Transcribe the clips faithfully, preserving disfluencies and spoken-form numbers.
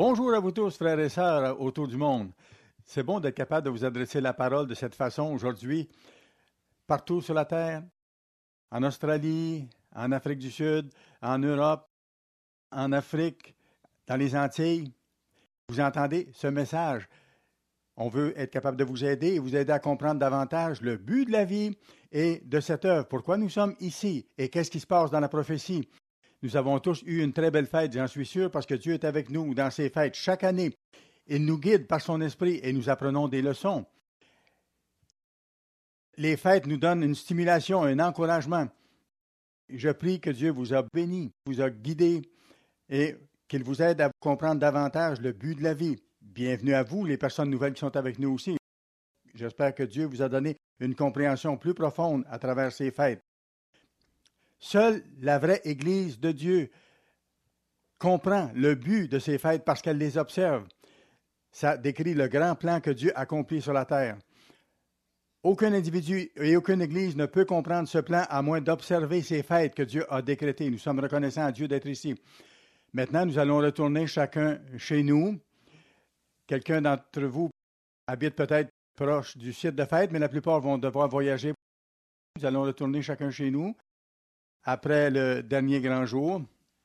Bonjour à vous tous, frères et sœurs autour du monde. C'est bon d'être capable de vous adresser la parole de cette façon aujourd'hui, partout sur la Terre, en Australie, en Afrique du Sud, en Europe, en Afrique, dans les Antilles. Vous entendez ce message. On veut être capable de vous aider et vous aider à comprendre davantage le but de la vie et de cette œuvre. Pourquoi nous sommes ici et qu'est-ce qui se passe dans la prophétie. Nous avons tous eu une très belle fête, j'en suis sûr, parce que Dieu est avec nous dans ces fêtes chaque année. Il nous guide par son esprit et nous apprenons des leçons. Les fêtes nous donnent une stimulation, un encouragement. Je prie que Dieu vous a béni, vous a guidé et qu'il vous aide à comprendre davantage le but de la vie. Bienvenue à vous, les personnes nouvelles qui sont avec nous aussi. J'espère que Dieu vous a donné une compréhension plus profonde à travers ces fêtes. Seule la vraie Église de Dieu comprend le but de ces fêtes parce qu'elle les observe. Ça décrit le grand plan que Dieu accomplit sur la terre. Aucun individu et aucune Église ne peut comprendre ce plan à moins d'observer ces fêtes que Dieu a décrétées. Nous sommes reconnaissants à Dieu d'être ici. Maintenant, nous allons retourner chacun chez nous. Quelqu'un d'entre vous habite peut-être proche du site de fête, mais la plupart vont devoir voyager. Nous allons retourner chacun chez nous. Après le dernier grand jour,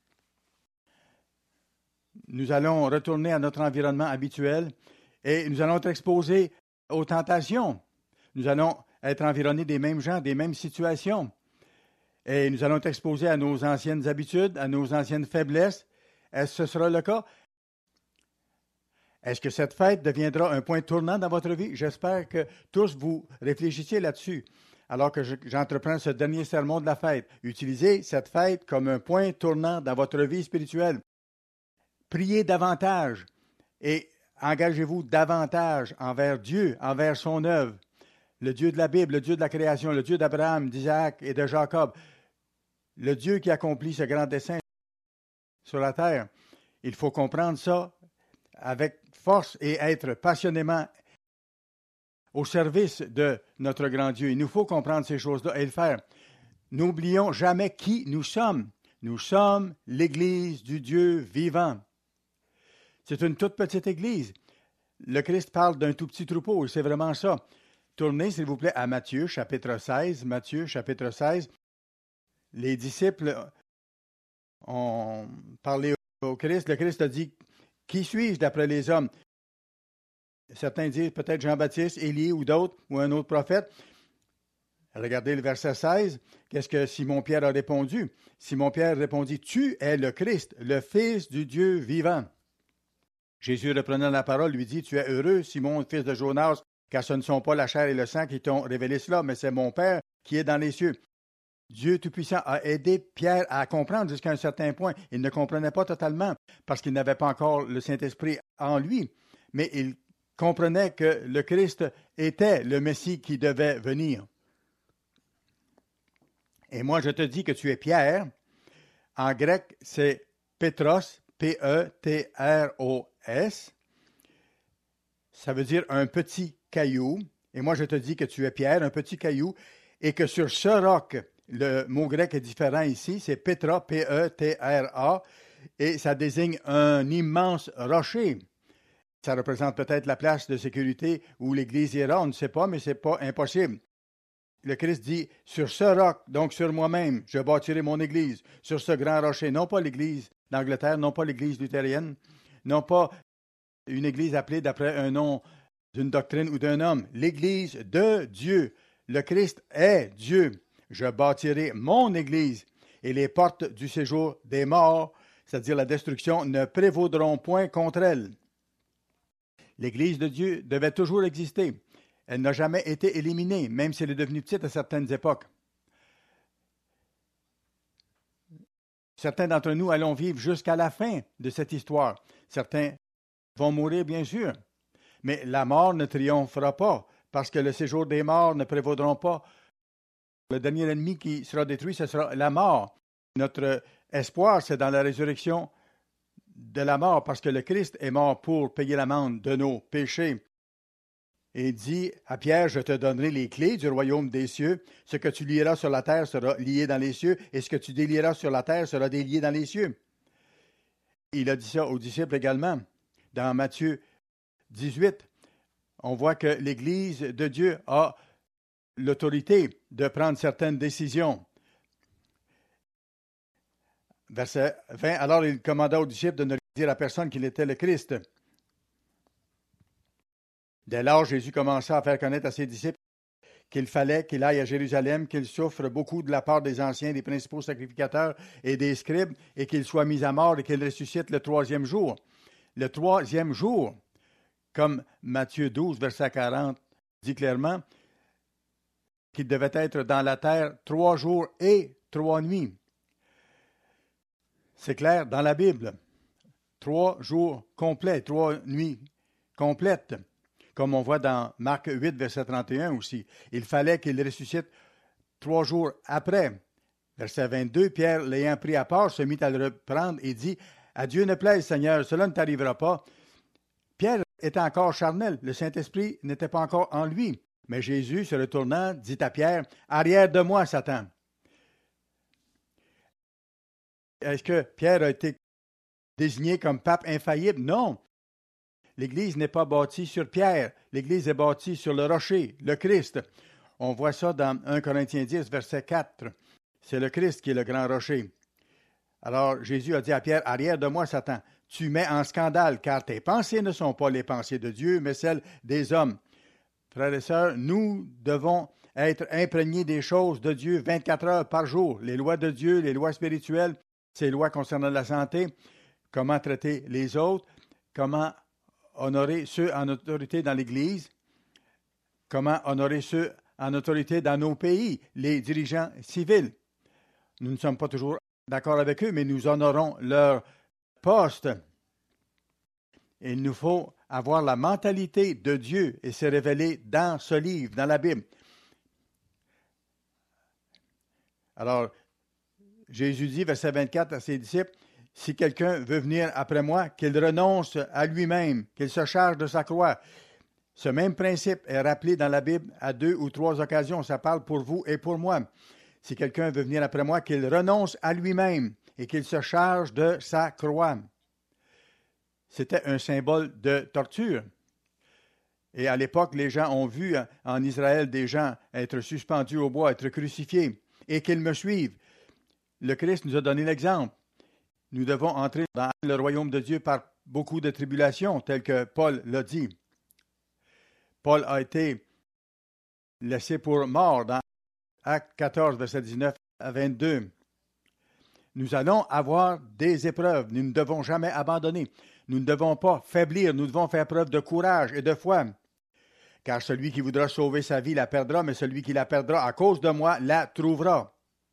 nous allons retourner à notre environnement habituel et nous allons être exposés aux tentations. Nous allons être environnés des mêmes gens, des mêmes situations. Et nous allons être exposés à nos anciennes habitudes, à nos anciennes faiblesses. Est-ce que ce sera le cas? Est-ce que cette fête deviendra un point tournant dans votre vie? J'espère que tous vous réfléchissiez là-dessus. Alors que j'entreprends ce dernier sermon de la fête, utilisez cette fête comme un point tournant dans votre vie spirituelle. Priez davantage et engagez-vous davantage envers Dieu, envers son œuvre. Le Dieu de la Bible, le Dieu de la création, le Dieu d'Abraham, d'Isaac et de Jacob. Le Dieu qui accomplit ce grand dessein sur la terre. Il faut comprendre ça avec force et être passionnément au service de notre grand Dieu. Il nous faut comprendre ces choses-là et le faire. N'oublions jamais qui nous sommes. Nous sommes l'Église du Dieu vivant. C'est une toute petite Église. Le Christ parle d'un tout petit troupeau et c'est vraiment ça. Tournez, s'il vous plaît, à Matthieu, chapitre seize. Matthieu, chapitre seize. Les disciples ont parlé au Christ. Le Christ a dit, « Qui suis-je d'après les hommes? » Certains disent peut-être Jean-Baptiste, Élie ou d'autres, ou un autre prophète. Regardez le verset seize. Qu'est-ce que Simon-Pierre a répondu? Simon-Pierre répondit, « Tu es le Christ, le Fils du Dieu vivant. » Jésus, reprenant la parole, lui dit, « Tu es heureux, Simon, fils de Jonas, car ce ne sont pas la chair et le sang qui t'ont révélé cela, mais c'est mon Père qui est dans les cieux. » Dieu Tout-Puissant a aidé Pierre à comprendre jusqu'à un certain point. Il ne comprenait pas totalement parce qu'il n'avait pas encore le Saint-Esprit en lui, mais il comprenait que le Christ était le Messie qui devait venir. Et moi, je te dis que tu es Pierre. En grec, c'est Pétros, P E T R O S. Ça veut dire un petit caillou. Et moi, je te dis que tu es Pierre, un petit caillou, et que sur ce roc, le mot grec est différent ici, c'est Pétra, P E T R A, et ça désigne un immense rocher. Ça représente peut-être la place de sécurité où l'Église ira, on ne sait pas, mais ce n'est pas impossible. Le Christ dit, sur ce roc, donc sur moi-même, je bâtirai mon Église, sur ce grand rocher, non pas l'Église d'Angleterre, non pas l'Église luthérienne, non pas une Église appelée d'après un nom d'une doctrine ou d'un homme, l'Église de Dieu. Le Christ est Dieu. Je bâtirai mon Église et les portes du séjour des morts, c'est-à-dire la destruction, ne prévaudront point contre elle. L'Église de Dieu devait toujours exister. Elle n'a jamais été éliminée, même si elle est devenue petite à certaines époques. Certains d'entre nous allons vivre jusqu'à la fin de cette histoire. Certains vont mourir, bien sûr. Mais la mort ne triomphera pas, parce que le séjour des morts ne prévaudront pas. Le dernier ennemi qui sera détruit, ce sera la mort. Notre espoir, c'est dans la résurrection de la mort, parce que le Christ est mort pour payer l'amende de nos péchés. Et il dit à Pierre, je te donnerai les clés du royaume des cieux. Ce que tu lieras sur la terre sera lié dans les cieux, et ce que tu délieras sur la terre sera délié dans les cieux. Il a dit ça aux disciples également. dans Matthieu dix-huit, on voit que l'Église de Dieu a l'autorité de prendre certaines décisions. Verset vingt, alors il commanda aux disciples de ne dire à personne qu'il était le Christ. Dès lors, Jésus commença à faire connaître à ses disciples qu'il fallait qu'il aille à Jérusalem, qu'il souffre beaucoup de la part des anciens, des principaux sacrificateurs et des scribes, et qu'il soit mis à mort et qu'il ressuscite le troisième jour. Le troisième jour, comme Matthieu douze, verset quarante, dit clairement qu'il devait être dans la terre trois jours et trois nuits. C'est clair dans la Bible. Trois jours complets, trois nuits complètes. Comme on voit dans Marc huit, verset trente et un aussi. Il fallait qu'il ressuscite trois jours après. Verset vingt-deux, Pierre, l'ayant pris à part, se mit à le reprendre et dit, « À Dieu ne plaise, Seigneur, cela ne t'arrivera pas. » Pierre était encore charnel, le Saint-Esprit n'était pas encore en lui. Mais Jésus, se retournant, dit à Pierre, « Arrière de moi, Satan. » Est-ce que Pierre a été désigné comme pape infaillible? Non. L'Église n'est pas bâtie sur Pierre. L'Église est bâtie sur le rocher, le Christ. On voit ça dans un Corinthiens dix, verset quatre. C'est le Christ qui est le grand rocher. Alors Jésus a dit à Pierre, « Arrière de moi, Satan. Tu mets en scandale, car tes pensées ne sont pas les pensées de Dieu, mais celles des hommes. » Frères et sœurs, nous devons être imprégnés des choses de Dieu vingt-quatre heures par jour. Les lois de Dieu, les lois spirituelles, ces lois concernant la santé, comment traiter les autres, comment honorer ceux en autorité dans l'Église, comment honorer ceux en autorité dans nos pays, les dirigeants civils. Nous ne sommes pas toujours d'accord avec eux, mais nous honorons leur poste. Et il nous faut avoir la mentalité de Dieu et se révéler dans ce livre, dans la Bible. Alors, Jésus dit, verset vingt-quatre, à ses disciples, « Si quelqu'un veut venir après moi, qu'il renonce à lui-même, qu'il se charge de sa croix. » Ce même principe est rappelé dans la Bible à deux ou trois occasions. Ça parle pour vous et pour moi. Si quelqu'un veut venir après moi, qu'il renonce à lui-même et qu'il se charge de sa croix. C'était un symbole de torture. Et à l'époque, les gens ont vu en Israël des gens être suspendus au bois, être crucifiés, et qu'ils me suivent. Le Christ nous a donné l'exemple. Nous devons entrer dans le royaume de Dieu par beaucoup de tribulations, tel que Paul l'a dit. Paul a été laissé pour mort dans Actes quatorze, verset dix-neuf à vingt-deux. Nous allons avoir des épreuves. Nous ne devons jamais abandonner. Nous ne devons pas faiblir. Nous devons faire preuve de courage et de foi. Car celui qui voudra sauver sa vie la perdra, mais celui qui la perdra à cause de moi la trouvera.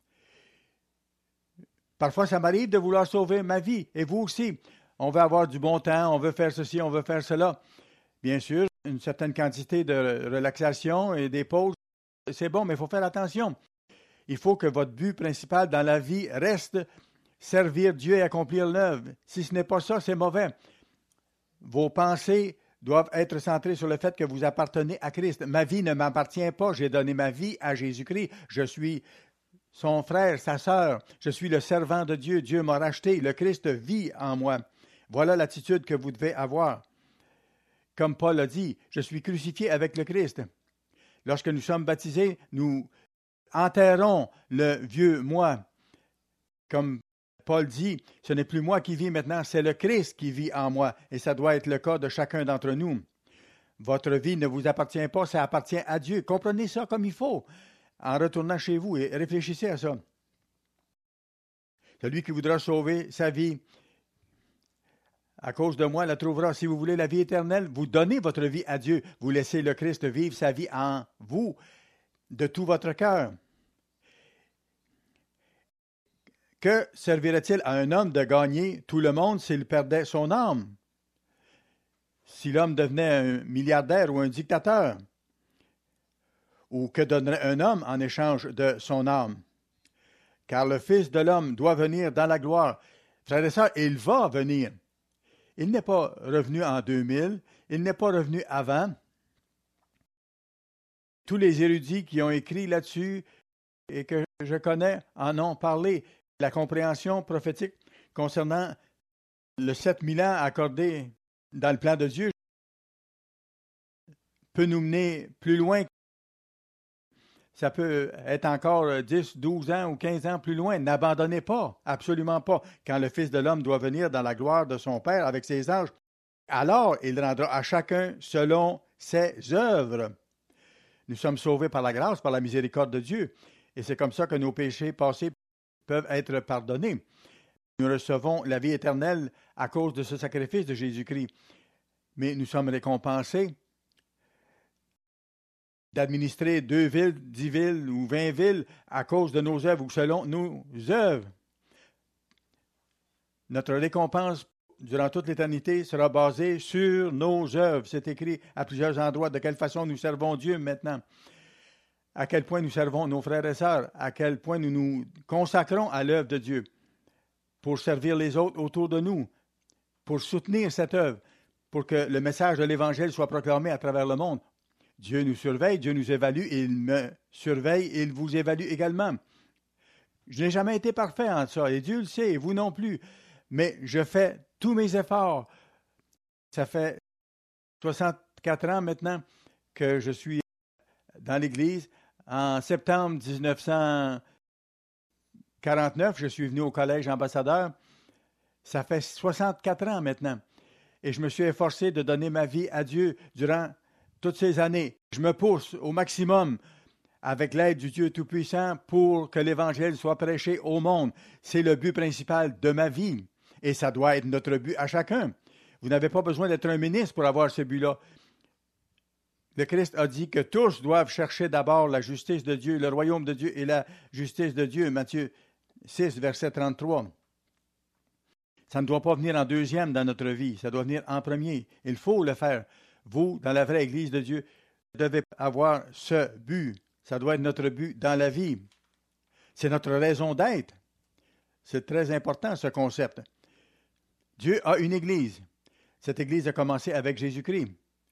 Parfois, ça m'arrive de vouloir sauver ma vie. Et vous aussi. On veut avoir du bon temps, on veut faire ceci, on veut faire cela. Bien sûr, une certaine quantité de relaxation et des pauses, c'est bon, mais il faut faire attention. Il faut que votre but principal dans la vie reste servir Dieu et accomplir l'œuvre. Si ce n'est pas ça, c'est mauvais. Vos pensées doivent être centrées sur le fait que vous appartenez à Christ. Ma vie ne m'appartient pas. J'ai donné ma vie à Jésus-Christ. Je suis son frère, sa sœur. Je suis le servant de Dieu. Dieu m'a racheté. Le Christ vit en moi. Voilà l'attitude que vous devez avoir. Comme Paul a dit, je suis crucifié avec le Christ. Lorsque nous sommes baptisés, nous enterrons le vieux moi. Comme Paul dit, ce n'est plus moi qui vis maintenant, c'est le Christ qui vit en moi. Et ça doit être le cas de chacun d'entre nous. Votre vie ne vous appartient pas, ça appartient à Dieu. Comprenez ça comme il faut en retournant chez vous et réfléchissez à ça. Celui qui voudra sauver sa vie à cause de moi la trouvera. Si vous voulez la vie éternelle, vous donnez votre vie à Dieu. Vous laissez le Christ vivre sa vie en vous, de tout votre cœur. Que servirait-il à un homme de gagner tout le monde s'il perdait son âme? Si l'homme devenait un milliardaire ou un dictateur? Ou que donnerait un homme en échange de son âme? Car le Fils de l'homme doit venir dans la gloire. Frères et sœurs, il va venir. Il n'est pas revenu en deux mille, il n'est pas revenu avant. Tous les érudits qui ont écrit là-dessus et que je connais en ont parlé. La compréhension prophétique concernant le sept mille ans accordé dans le plan de Dieu, peut nous mener plus loin. Ça peut être encore dix, douze ans ou quinze ans plus loin. N'abandonnez pas, absolument pas. Quand le Fils de l'homme doit venir dans la gloire de son Père avec ses anges, alors il rendra à chacun selon ses œuvres. Nous sommes sauvés par la grâce, par la miséricorde de Dieu. Et c'est comme ça que nos péchés passés peuvent être pardonnés. Nous recevons la vie éternelle à cause de ce sacrifice de Jésus-Christ. Mais nous sommes récompensés d'administrer deux villes, dix villes ou vingt villes à cause de nos œuvres ou selon nos œuvres. Notre récompense durant toute l'éternité sera basée sur nos œuvres. C'est écrit à plusieurs endroits de quelle façon nous servons Dieu maintenant, à quel point nous servons nos frères et sœurs, à quel point nous nous consacrons à l'œuvre de Dieu pour servir les autres autour de nous, pour soutenir cette œuvre, pour que le message de l'Évangile soit proclamé à travers le monde. Dieu nous surveille, Dieu nous évalue, et il me surveille et il vous évalue également. Je n'ai jamais été parfait en ça, et Dieu le sait, et vous non plus, mais je fais tous mes efforts. Ça fait soixante-quatre ans maintenant que je suis dans l'Église. En septembre dix-neuf cent quarante-neuf, je suis venu au collège ambassadeur. Ça fait soixante-quatre ans maintenant, et je me suis efforcé de donner ma vie à Dieu durant toutes ces années. Je me pousse au maximum avec l'aide du Dieu Tout-Puissant pour que l'Évangile soit prêché au monde. C'est le but principal de ma vie et ça doit être notre but à chacun. Vous n'avez pas besoin d'être un ministre pour avoir ce but-là. Le Christ a dit que tous doivent chercher d'abord la justice de Dieu, le royaume de Dieu et la justice de Dieu. Matthieu six, verset trente-trois. Ça ne doit pas venir en deuxième dans notre vie, ça doit venir en premier. Il faut le faire. Vous, dans la vraie Église de Dieu, devez avoir ce but. Ça doit être notre but dans la vie. C'est notre raison d'être. C'est très important, ce concept. Dieu a une Église. Cette Église a commencé avec Jésus-Christ.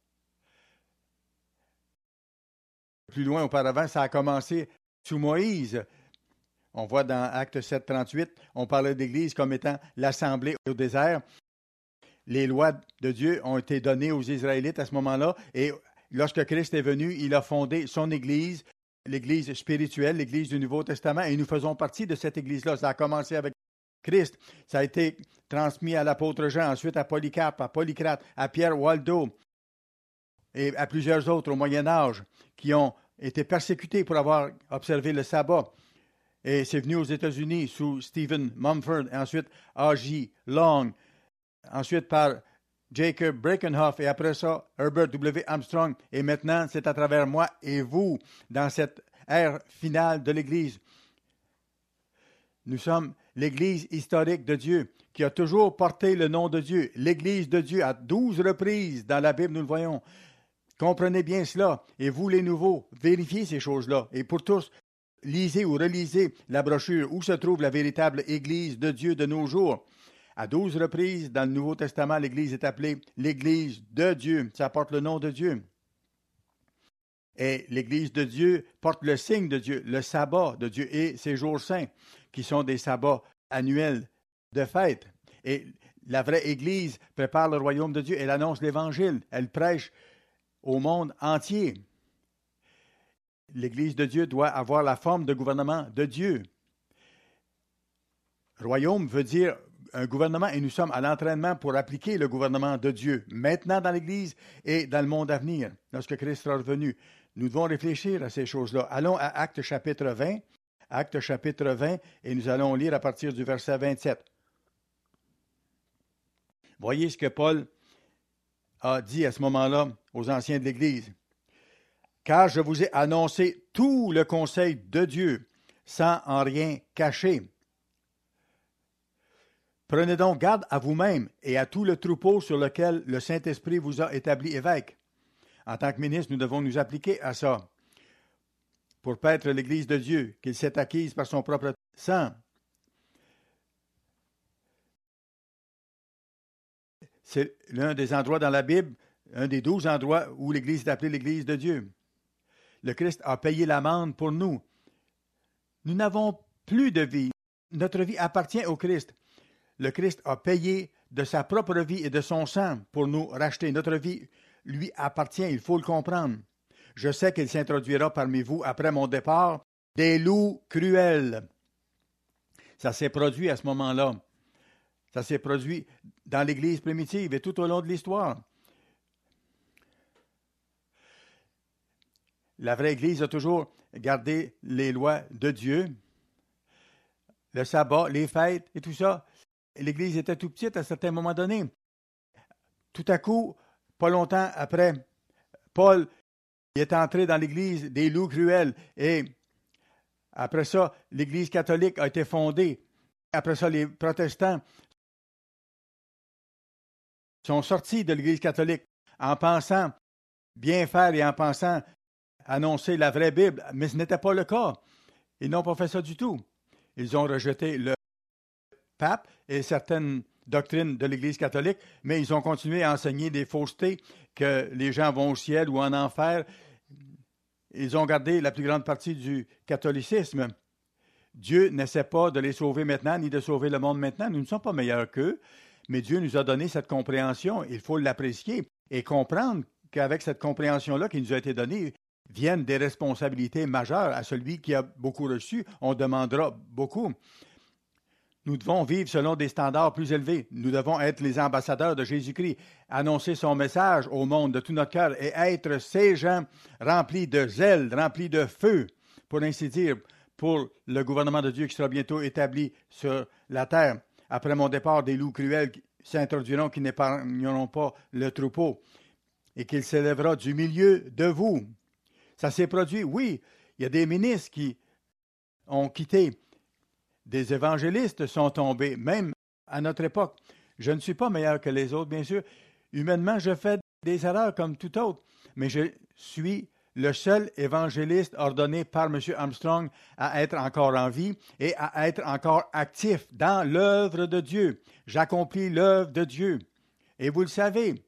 Plus loin auparavant, ça a commencé sous Moïse. On voit dans Actes sept, trente-huit, on parlait d'Église comme étant l'assemblée au désert. Les lois de Dieu ont été données aux Israélites à ce moment-là, et lorsque Christ est venu, il a fondé son Église, l'Église spirituelle, l'Église du Nouveau Testament, et nous faisons partie de cette Église-là. Ça a commencé avec Christ, ça a été transmis à l'apôtre Jean, ensuite à Polycarpe, à Polycrate, à Pierre Waldo, et à plusieurs autres au Moyen Âge, qui ont été persécutés pour avoir observé le sabbat. Et c'est venu aux États-Unis sous Stephen Mumford, et ensuite A J Long, ensuite par Jacob Breckenhoff, et après ça, Herbert W. Armstrong. Et maintenant, c'est à travers moi et vous, dans cette ère finale de l'Église. Nous sommes l'Église historique de Dieu, qui a toujours porté le nom de Dieu. L'Église de Dieu, à douze reprises dans la Bible, nous le voyons. Comprenez bien cela. Et vous, les nouveaux, vérifiez ces choses-là. Et pour tous, lisez ou relisez la brochure où se trouve la véritable Église de Dieu de nos jours. À douze reprises, dans le Nouveau Testament, l'Église est appelée l'Église de Dieu. Ça porte le nom de Dieu. Et l'Église de Dieu porte le signe de Dieu, le sabbat de Dieu et ses jours saints, qui sont des sabbats annuels de fête. Et la vraie Église prépare le royaume de Dieu. Elle annonce l'Évangile. Elle prêche au monde entier. L'Église de Dieu doit avoir la forme de gouvernement de Dieu. Royaume veut dire un gouvernement, et nous sommes à l'entraînement pour appliquer le gouvernement de Dieu, maintenant dans l'Église et dans le monde à venir, lorsque Christ sera revenu. Nous devons réfléchir à ces choses-là. Allons à Actes chapitre vingt, Actes chapitre vingt, et nous allons lire à partir du verset vingt-sept. Voyez ce que Paul a dit à ce moment-là aux anciens de l'Église. « Car je vous ai annoncé tout le conseil de Dieu, sans en rien cacher. Prenez donc garde à vous-même et à tout le troupeau sur lequel le Saint-Esprit vous a établi évêque. » En tant que ministre, nous devons nous appliquer à ça pour paître l'Église de Dieu, qu'il s'est acquise par son propre sang. C'est l'un des endroits dans la Bible, un des douze endroits où l'Église est appelée l'Église de Dieu. Le Christ a payé l'amende pour nous. Nous n'avons plus de vie. Notre vie appartient au Christ. Le Christ a payé de sa propre vie et de son sang pour nous racheter. Notre vie lui appartient, il faut le comprendre. Je sais qu'il s'introduira parmi vous après mon départ des loups cruels. Ça s'est produit à ce moment-là. Ça s'est produit dans l'Église primitive et tout au long de l'histoire. La vraie Église a toujours gardé les lois de Dieu, le sabbat, les fêtes et tout ça. L'Église était tout petite à certains moments donnés. Tout à coup, pas longtemps après, Paul est entré dans l'Église des loups cruels et après ça, l'Église catholique a été fondée. Après ça, les protestants sont sortis de l'Église catholique en pensant bien faire et en pensant annoncer la vraie Bible, mais ce n'était pas le cas. Ils n'ont pas fait ça du tout. Ils ont rejeté le pape et certaines doctrines de l'Église catholique, mais ils ont continué à enseigner des faussetés, que les gens vont au ciel ou en enfer. Ils ont gardé la plus grande partie du catholicisme. Dieu n'essaie pas de les sauver maintenant, ni de sauver le monde maintenant. Nous ne sommes pas meilleurs qu'eux, mais Dieu nous a donné cette compréhension. Il faut l'apprécier et comprendre qu'avec cette compréhension-là qui nous a été donnée, viennent des responsabilités majeures. À celui qui a beaucoup reçu, on demandera beaucoup. Nous devons vivre selon des standards plus élevés. Nous devons être les ambassadeurs de Jésus-Christ, annoncer son message au monde de tout notre cœur et être ces gens remplis de zèle, remplis de feu, pour ainsi dire, pour le gouvernement de Dieu qui sera bientôt établi sur la terre. Après mon départ, des loups cruels s'introduiront qui n'épargneront pas le troupeau et qu'il s'élèvera du milieu de vous. Ça s'est produit, oui. Il y a des ministres qui ont quitté. Des évangélistes sont tombés, même à notre époque. Je ne suis pas meilleur que les autres, bien sûr. Humainement, je fais des erreurs comme tout autre, mais je suis le seul évangéliste ordonné par M. Armstrong à être encore en vie et à être encore actif dans l'œuvre de Dieu. J'accomplis l'œuvre de Dieu. Et vous le savez.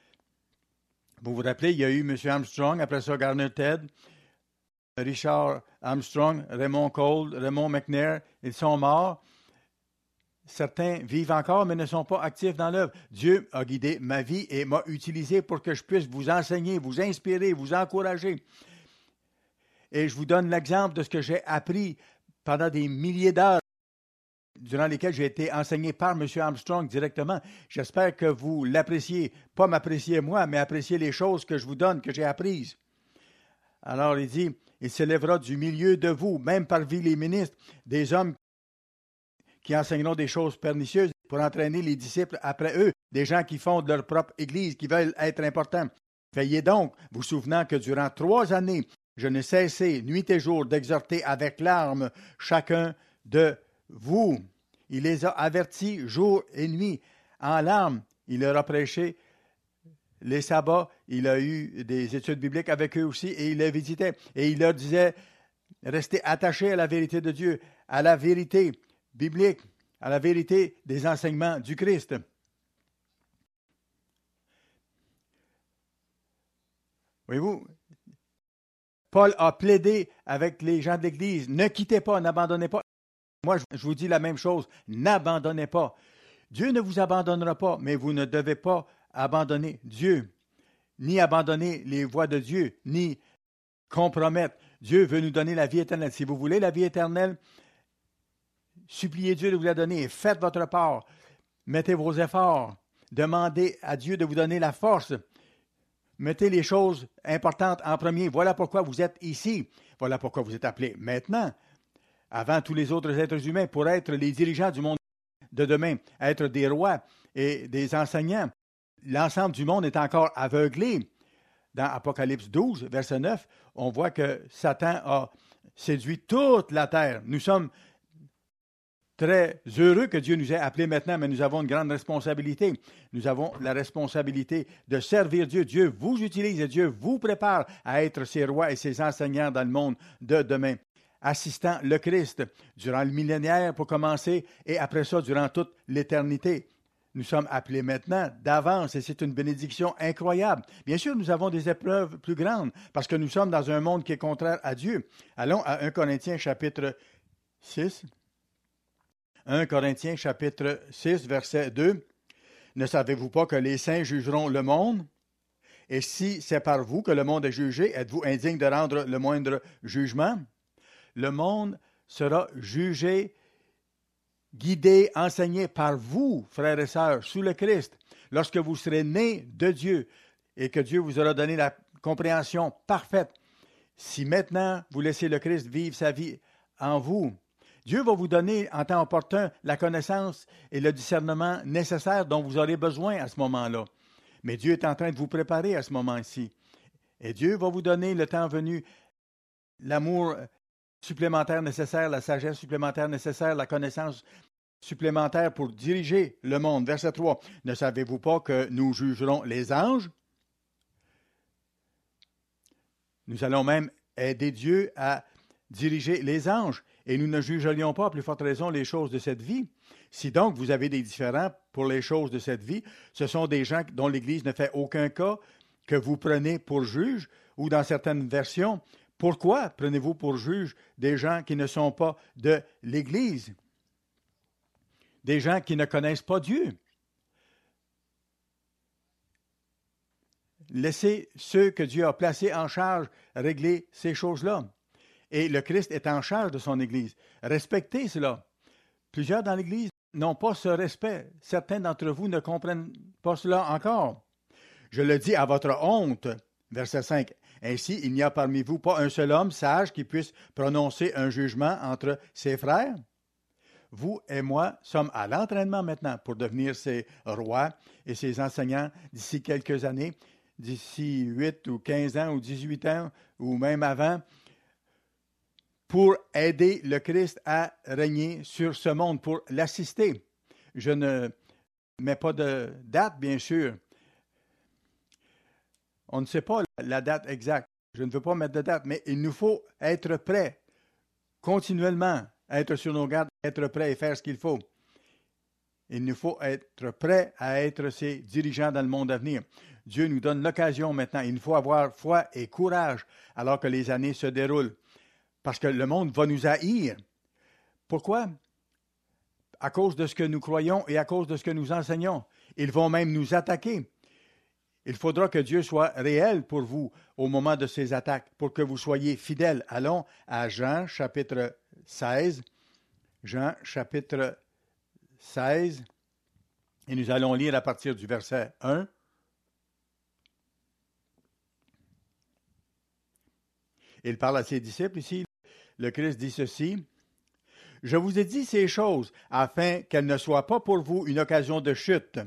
Vous vous rappelez, il y a eu M. Armstrong, après ça Garner Ted, Richard Armstrong, Raymond Cole, Raymond McNair, ils sont morts. Certains vivent encore, mais ne sont pas actifs dans l'œuvre. Dieu a guidé ma vie et m'a utilisé pour que je puisse vous enseigner, vous inspirer, vous encourager. Et je vous donne l'exemple de ce que j'ai appris pendant des milliers d'heures, durant lesquelles j'ai été enseigné par M. Armstrong directement. J'espère que vous l'appréciez. Pas m'apprécier moi, mais apprécier les choses que je vous donne, que j'ai apprises. Alors, il dit, il s'élèvera du milieu de vous, même parmi les ministres, des hommes qui enseigneront des choses pernicieuses pour entraîner les disciples après eux, des gens qui fondent leur propre Église, qui veulent être importants. Veillez donc, vous souvenant que durant trois années, je n'ai cessé, nuit et jour, d'exhorter avec larmes chacun de vous. Il les a avertis jour et nuit. En larmes, il leur a prêché les sabbats. Il a eu des études bibliques avec eux aussi et il les visitait. Et il leur disait, restez attachés à la vérité de Dieu, à la vérité biblique, à la vérité des enseignements du Christ. Voyez-vous, Paul a plaidé avec les gens de l'Église, ne quittez pas, n'abandonnez pas. Moi, je vous dis la même chose, n'abandonnez pas. Dieu ne vous abandonnera pas, mais vous ne devez pas abandonner Dieu, ni abandonner les voies de Dieu, ni compromettre. Dieu veut nous donner la vie éternelle. Si vous voulez la vie éternelle, suppliez Dieu de vous la donner et faites votre part. Mettez vos efforts. Demandez à Dieu de vous donner la force. Mettez les choses importantes en premier. Voilà pourquoi vous êtes ici. Voilà pourquoi vous êtes appelés maintenant, avant tous les autres êtres humains, pour être les dirigeants du monde de demain, être des rois et des enseignants. L'ensemble du monde est encore aveuglé. Dans Apocalypse douze, verset neuf, on voit que Satan a séduit toute la terre. Nous sommes très heureux que Dieu nous ait appelés maintenant, mais nous avons une grande responsabilité. Nous avons la responsabilité de servir Dieu. Dieu vous utilise et Dieu vous prépare à être ses rois et ses enseignants dans le monde de demain. Assistant le Christ durant le millénaire pour commencer et après ça durant toute l'éternité. Nous sommes appelés maintenant d'avance et c'est une bénédiction incroyable. Bien sûr, nous avons des épreuves plus grandes parce que nous sommes dans un monde qui est contraire à Dieu. Allons à un Corinthiens chapitre six. un Corinthiens chapitre six, verset deux. Ne savez-vous pas que les saints jugeront le monde? Et si c'est par vous que le monde est jugé, êtes-vous indigne de rendre le moindre jugement? Le monde sera jugé, guidé, enseigné par vous, frères et sœurs, sous le Christ, lorsque vous serez nés de Dieu et que Dieu vous aura donné la compréhension parfaite. Si maintenant vous laissez le Christ vivre sa vie en vous, Dieu va vous donner en temps opportun la connaissance et le discernement nécessaires dont vous aurez besoin à ce moment-là. Mais Dieu est en train de vous préparer à ce moment-ci. Et Dieu va vous donner le temps venu l'amour supplémentaire nécessaire, la sagesse supplémentaire nécessaire, la connaissance supplémentaire pour diriger le monde. Verset trois. Ne savez-vous pas que nous jugerons les anges? Nous allons même aider Dieu à diriger les anges. Et nous ne jugerions pas, à plus forte raison, les choses de cette vie. Si donc vous avez des différends pour les choses de cette vie, ce sont des gens dont l'Église ne fait aucun cas, que vous prenez pour juge, ou dans certaines versions, pourquoi prenez-vous pour juge des gens qui ne sont pas de l'Église? Des gens qui ne connaissent pas Dieu. Laissez ceux que Dieu a placés en charge régler ces choses-là. Et le Christ est en charge de son Église. Respectez cela. Plusieurs dans l'Église n'ont pas ce respect. Certains d'entre vous ne comprennent pas cela encore. Je le dis à votre honte. Verset cinq. Ainsi, il n'y a parmi vous pas un seul homme sage qui puisse prononcer un jugement entre ses frères. Vous et moi sommes à l'entraînement maintenant pour devenir ces rois et ces enseignants d'ici quelques années, d'ici huit ou quinze ans ou dix-huit ans ou même avant, pour aider le Christ à régner sur ce monde, pour l'assister. Je ne mets pas de date, bien sûr. On ne sait pas la date exacte. Je ne veux pas mettre de date, mais il nous faut être prêts, continuellement, être sur nos gardes, être prêts et faire ce qu'il faut. Il nous faut être prêts à être ces dirigeants dans le monde à venir. Dieu nous donne l'occasion maintenant. Il nous faut avoir foi et courage alors que les années se déroulent. Parce que le monde va nous haïr. Pourquoi? À cause de ce que nous croyons et à cause de ce que nous enseignons. Ils vont même nous attaquer. Il faudra que Dieu soit réel pour vous au moment de ces attaques, pour que vous soyez fidèles. Allons à Jean, chapitre seize. Jean, chapitre seize. Et nous allons lire à partir du verset un. Il parle à ses disciples ici. Le Christ dit ceci. « Je vous ai dit ces choses afin qu'elles ne soient pas pour vous une occasion de chute.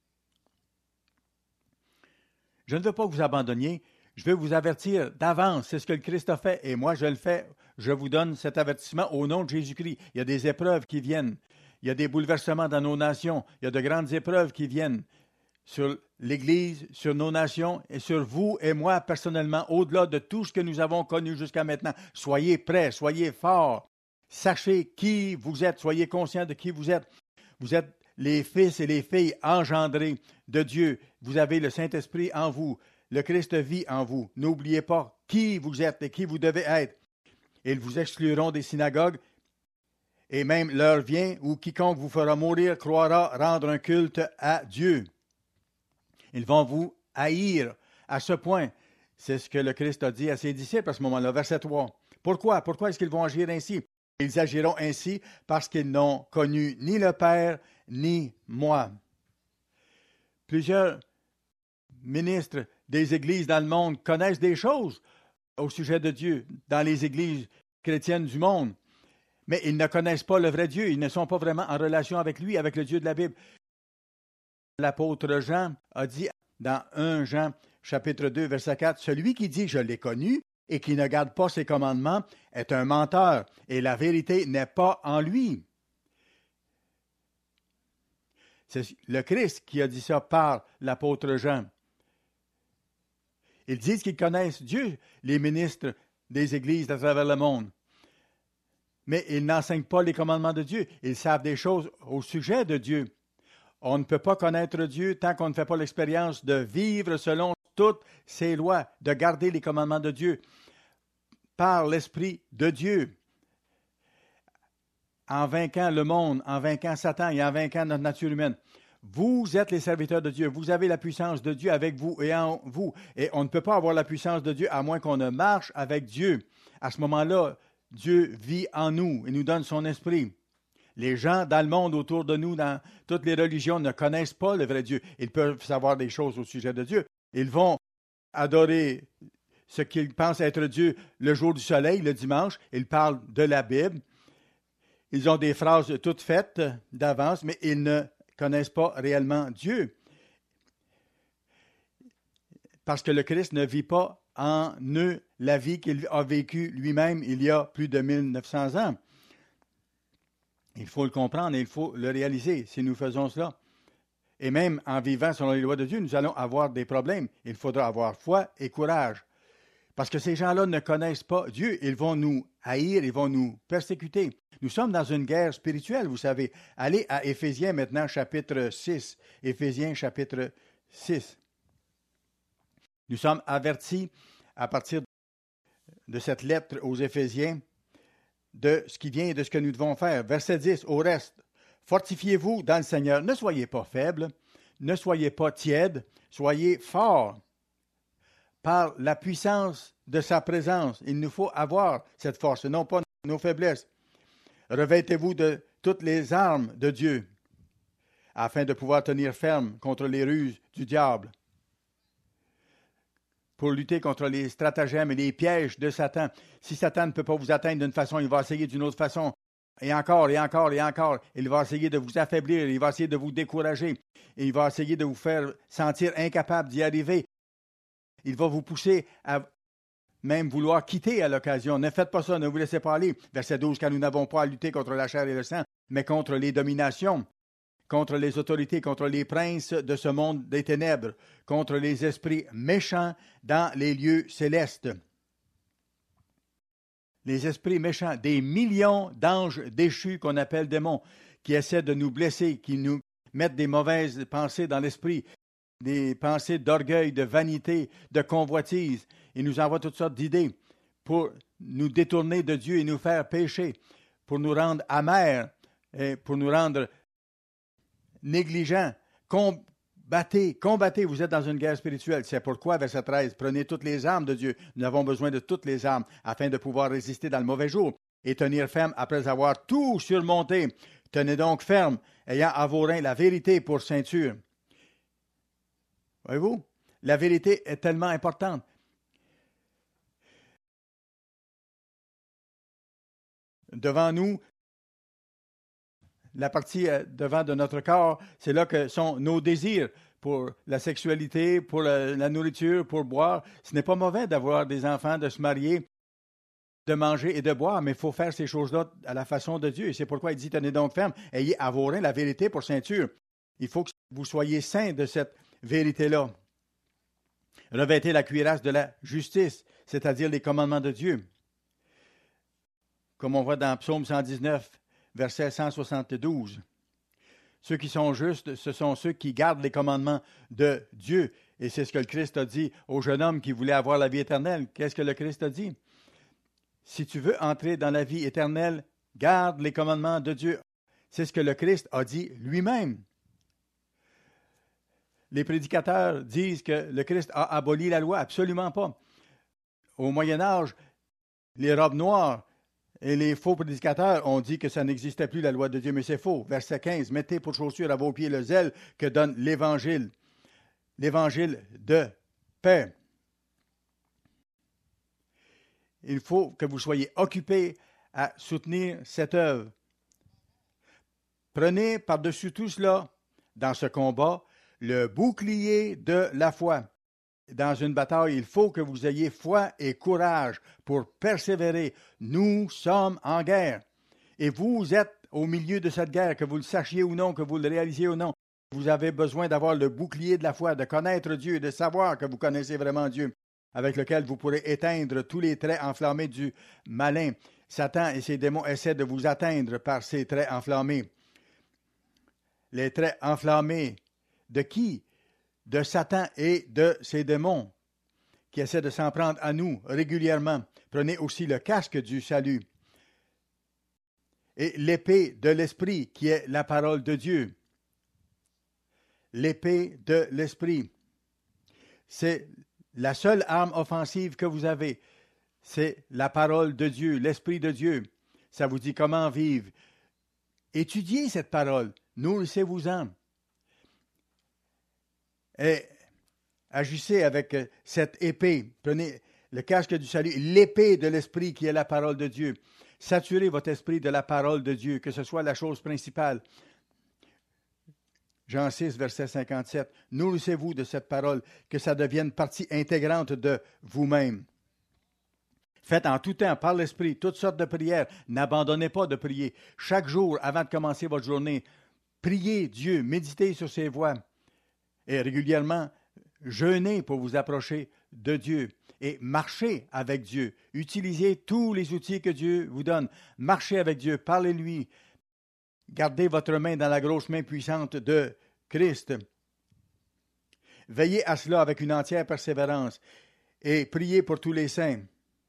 Je ne veux pas que vous abandonniez. Je veux vous avertir d'avance. C'est ce que le Christ a fait. Et moi, je le fais. Je vous donne cet avertissement au nom de Jésus-Christ. Il y a des épreuves qui viennent. Il y a des bouleversements dans nos nations. Il y a de grandes épreuves qui viennent sur l'Église, sur nos nations et sur vous et moi personnellement, au-delà de tout ce que nous avons connu jusqu'à maintenant. Soyez prêts, soyez forts. Sachez qui vous êtes. Soyez conscients de qui vous êtes. Vous êtes les fils et les filles engendrés de Dieu. Vous avez le Saint-Esprit en vous. Le Christ vit en vous. N'oubliez pas qui vous êtes et qui vous devez être. Ils vous excluront des synagogues. Et même l'heure vient où quiconque vous fera mourir croira rendre un culte à Dieu. Ils vont vous haïr à ce point. C'est ce que le Christ a dit à ses disciples à ce moment-là. Verset trois. Pourquoi? Pourquoi est-ce qu'ils vont agir ainsi? Ils agiront ainsi parce qu'ils n'ont connu ni le Père, ni moi. Plusieurs ministres des églises dans le monde connaissent des choses au sujet de Dieu dans les églises chrétiennes du monde. Mais ils ne connaissent pas le vrai Dieu. Ils ne sont pas vraiment en relation avec lui, avec le Dieu de la Bible. L'apôtre Jean a dit dans premier Jean, chapitre deux, verset quatre, « Celui qui dit « Je l'ai connu » et qui ne garde pas ses commandements est un menteur, et la vérité n'est pas en lui. » C'est le Christ qui a dit ça par l'apôtre Jean. Ils disent qu'ils connaissent Dieu, les ministres des églises à travers le monde. Mais ils n'enseignent pas les commandements de Dieu. Ils savent des choses au sujet de Dieu. On ne peut pas connaître Dieu tant qu'on ne fait pas l'expérience de vivre selon toutes ses lois, de garder les commandements de Dieu par l'Esprit de Dieu. En vainquant le monde, en vainquant Satan et en vainquant notre nature humaine, Vous êtes les serviteurs de Dieu. Vous avez la puissance de Dieu avec vous et en vous. Et on ne peut pas avoir la puissance de Dieu à moins qu'on ne marche avec Dieu. À ce moment-là, Dieu vit en nous et nous donne son esprit. Les gens dans le monde autour de nous, dans toutes les religions, ne connaissent pas le vrai Dieu. Ils peuvent savoir des choses au sujet de Dieu. Ils vont adorer ce qu'ils pensent être Dieu le jour du soleil, le dimanche. Ils parlent de la Bible. Ils ont des phrases toutes faites d'avance, mais ils ne connaissent pas réellement Dieu. Parce que le Christ ne vit pas en eux la vie qu'il a vécue lui-même il y a plus de mille neuf cents ans. Il faut le comprendre et il faut le réaliser si nous faisons cela. Et même en vivant selon les lois de Dieu, nous allons avoir des problèmes. Il faudra avoir foi et courage. Parce que ces gens-là ne connaissent pas Dieu. Ils vont nous haïr, ils vont nous persécuter. Nous sommes dans une guerre spirituelle, vous savez. Allez à Éphésiens maintenant, chapitre six. Éphésiens, chapitre six. Nous sommes avertis à partir de cette lettre aux Éphésiens de ce qui vient et de ce que nous devons faire. Verset dix, au reste, fortifiez-vous dans le Seigneur. Ne soyez pas faibles, ne soyez pas tièdes, soyez forts. Par la puissance de sa présence, il nous faut avoir cette force, non pas nos faiblesses. Revêtez-vous de toutes les armes de Dieu, afin de pouvoir tenir ferme contre les ruses du diable, pour lutter contre les stratagèmes et les pièges de Satan. Si Satan ne peut pas vous atteindre d'une façon, il va essayer d'une autre façon. Et encore, et encore, et encore. Il va essayer de vous affaiblir, il va essayer de vous décourager, et il va essayer de vous faire sentir incapable d'y arriver. Il va vous pousser à même vouloir quitter à l'occasion. Ne faites pas ça, ne vous laissez pas aller. Verset douze, car nous n'avons pas à lutter contre la chair et le sang, mais contre les dominations, contre les autorités, contre les princes de ce monde des ténèbres, contre les esprits méchants dans les lieux célestes. Les esprits méchants, des millions d'anges déchus qu'on appelle démons, qui essaient de nous blesser, qui nous mettent des mauvaises pensées dans l'esprit, des pensées d'orgueil, de vanité, de convoitise. Il nous envoie toutes sortes d'idées pour nous détourner de Dieu et nous faire pécher, pour nous rendre amers, et pour nous rendre négligents. Combattez, combattez, vous êtes dans une guerre spirituelle. C'est pourquoi, verset treize, prenez toutes les armes de Dieu. Nous avons besoin de toutes les armes afin de pouvoir résister dans le mauvais jour et tenir ferme après avoir tout surmonté. Tenez donc ferme, ayant à vos reins la vérité pour ceinture. Voyez-vous, la vérité est tellement importante. Devant nous, la partie devant de notre corps, c'est là que sont nos désirs pour la sexualité, pour la, la nourriture, pour boire. Ce n'est pas mauvais d'avoir des enfants, de se marier, de manger et de boire, mais il faut faire ces choses-là à la façon de Dieu. Et c'est pourquoi il dit, tenez donc ferme, ayez à vos reins la vérité pour ceinture. Il faut que vous soyez saints de cette vérité-là. Revêtez la cuirasse de la justice, c'est-à-dire les commandements de Dieu. Comme on voit dans Psaume cent dix-neuf, verset cent soixante-douze. Ceux qui sont justes, ce sont ceux qui gardent les commandements de Dieu. Et c'est ce que le Christ a dit au jeune homme qui voulait avoir la vie éternelle. Qu'est-ce que le Christ a dit? Si tu veux entrer dans la vie éternelle, garde les commandements de Dieu. C'est ce que le Christ a dit lui-même. Les prédicateurs disent que le Christ a aboli la loi. Absolument pas. Au Moyen Âge, les robes noires et les faux prédicateurs ont dit que ça n'existait plus la loi de Dieu, mais c'est faux. Verset quinze, mettez pour chaussure à vos pieds le zèle que donne l'Évangile. L'Évangile de paix. Il faut que vous soyez occupés à soutenir cette œuvre. Prenez par-dessus tout cela, dans ce combat, le bouclier de la foi. Dans une bataille, il faut que vous ayez foi et courage pour persévérer. Nous sommes en guerre. Et vous êtes au milieu de cette guerre, que vous le sachiez ou non, que vous le réalisiez ou non. Vous avez besoin d'avoir le bouclier de la foi, de connaître Dieu et de savoir que vous connaissez vraiment Dieu, avec lequel vous pourrez éteindre tous les traits enflammés du malin. Satan et ses démons essaient de vous atteindre par ces traits enflammés. Les traits enflammés de qui? De Satan et de ses démons qui essaient de s'en prendre à nous régulièrement. Prenez aussi le casque du salut et l'épée de l'esprit qui est la parole de Dieu. l'épée de l'Esprit. C'est la seule arme offensive que vous avez. C'est la parole de Dieu, l'Esprit de Dieu. Ça vous dit comment vivre. Étudiez cette parole. Nourrissez-vous-en. Et agissez avec cette épée. Prenez le casque du salut, l'épée de l'Esprit qui est la parole de Dieu. Saturez votre esprit de la parole de Dieu, que ce soit la chose principale. Jean six, verset cinquante-sept. Nourrissez-vous de cette parole, que ça devienne partie intégrante de vous-même. Faites en tout temps, par l'Esprit, toutes sortes de prières. N'abandonnez pas de prier. Chaque jour, avant de commencer votre journée, priez Dieu, méditez sur ses voies. Et régulièrement, jeûnez pour vous approcher de Dieu. Et marchez avec Dieu. Utilisez tous les outils que Dieu vous donne. Marchez avec Dieu, parlez-lui. Gardez votre main dans la grosse main puissante de Christ. Veillez à cela avec une entière persévérance et priez pour tous les saints.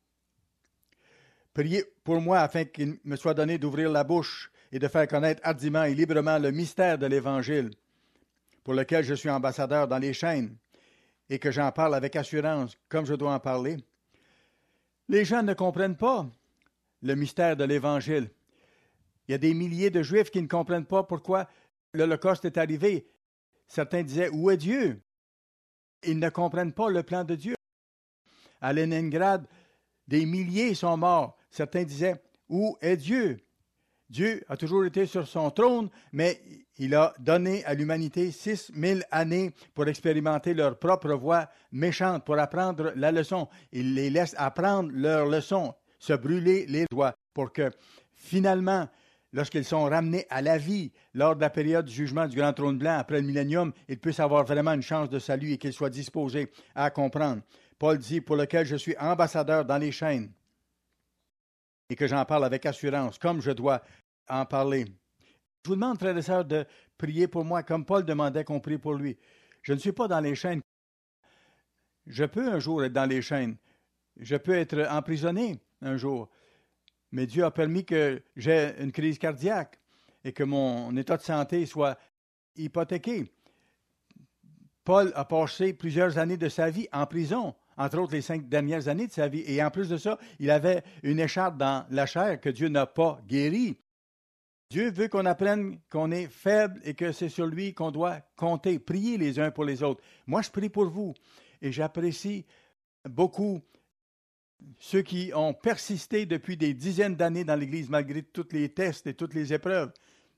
Priez pour moi afin qu'il me soit donné d'ouvrir la bouche et de faire connaître hardiment et librement le mystère de l'Évangile, pour lequel je suis ambassadeur dans les chaînes, et que j'en parle avec assurance, comme je dois en parler. Les gens ne comprennent pas le mystère de l'Évangile. Il y a des milliers de Juifs qui ne comprennent pas pourquoi l'Holocauste est arrivé. Certains disaient, où est Dieu? Ils ne comprennent pas le plan de Dieu. À Leningrad, des milliers sont morts. Certains disaient, où est Dieu? Dieu a toujours été sur son trône, mais il a donné à l'humanité six mille années pour expérimenter leur propre voie méchante, pour apprendre la leçon. Il les laisse apprendre leur leçon, se brûler les doigts, pour que finalement, lorsqu'ils sont ramenés à la vie lors de la période du jugement du Grand Trône Blanc après le millénium, ils puissent avoir vraiment une chance de salut et qu'ils soient disposés à comprendre. Paul dit, pour lequel je suis ambassadeur dans les chaînes, et que j'en parle avec assurance, comme je dois en parler. Je vous demande, frères et sœurs, de prier pour moi, comme Paul demandait qu'on prie pour lui. Je ne suis pas dans les chaînes. Je peux un jour être dans les chaînes. Je peux être emprisonné un jour. Mais Dieu a permis que j'ai une crise cardiaque et que mon état de santé soit hypothéqué. Paul a passé plusieurs années de sa vie en prison, entre autres les cinq dernières années de sa vie. Et en plus de ça, il avait une écharpe dans la chair que Dieu n'a pas guérie. Dieu veut qu'on apprenne qu'on est faible et que c'est sur lui qu'on doit compter, prier les uns pour les autres. Moi, je prie pour vous et j'apprécie beaucoup ceux qui ont persisté depuis des dizaines d'années dans l'Église malgré tous les tests et toutes les épreuves.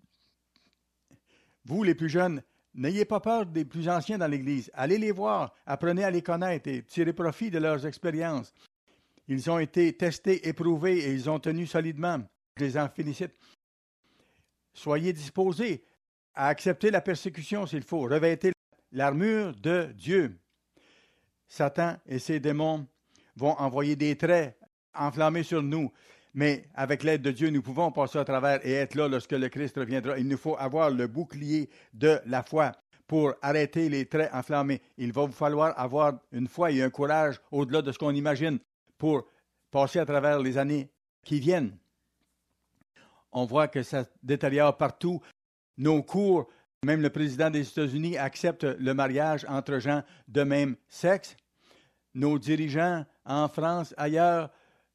Vous, les plus jeunes, n'ayez pas peur des plus anciens dans l'Église. Allez les voir, apprenez à les connaître et tirez profit de leurs expériences. Ils ont été testés, éprouvés et ils ont tenu solidement. Je les en félicite. Soyez disposés à accepter la persécution s'il faut. Revêtez l'armure de Dieu. Satan et ses démons vont envoyer des traits enflammés sur nous. Mais avec l'aide de Dieu, nous pouvons passer à travers et être là lorsque le Christ reviendra. Il nous faut avoir le bouclier de la foi pour arrêter les traits enflammés. Il va vous falloir avoir une foi et un courage au-delà de ce qu'on imagine pour passer à travers les années qui viennent. On voit que ça détériore partout. Nos cours, même le président des États-Unis accepte le mariage entre gens de même sexe. Nos dirigeants en France, ailleurs,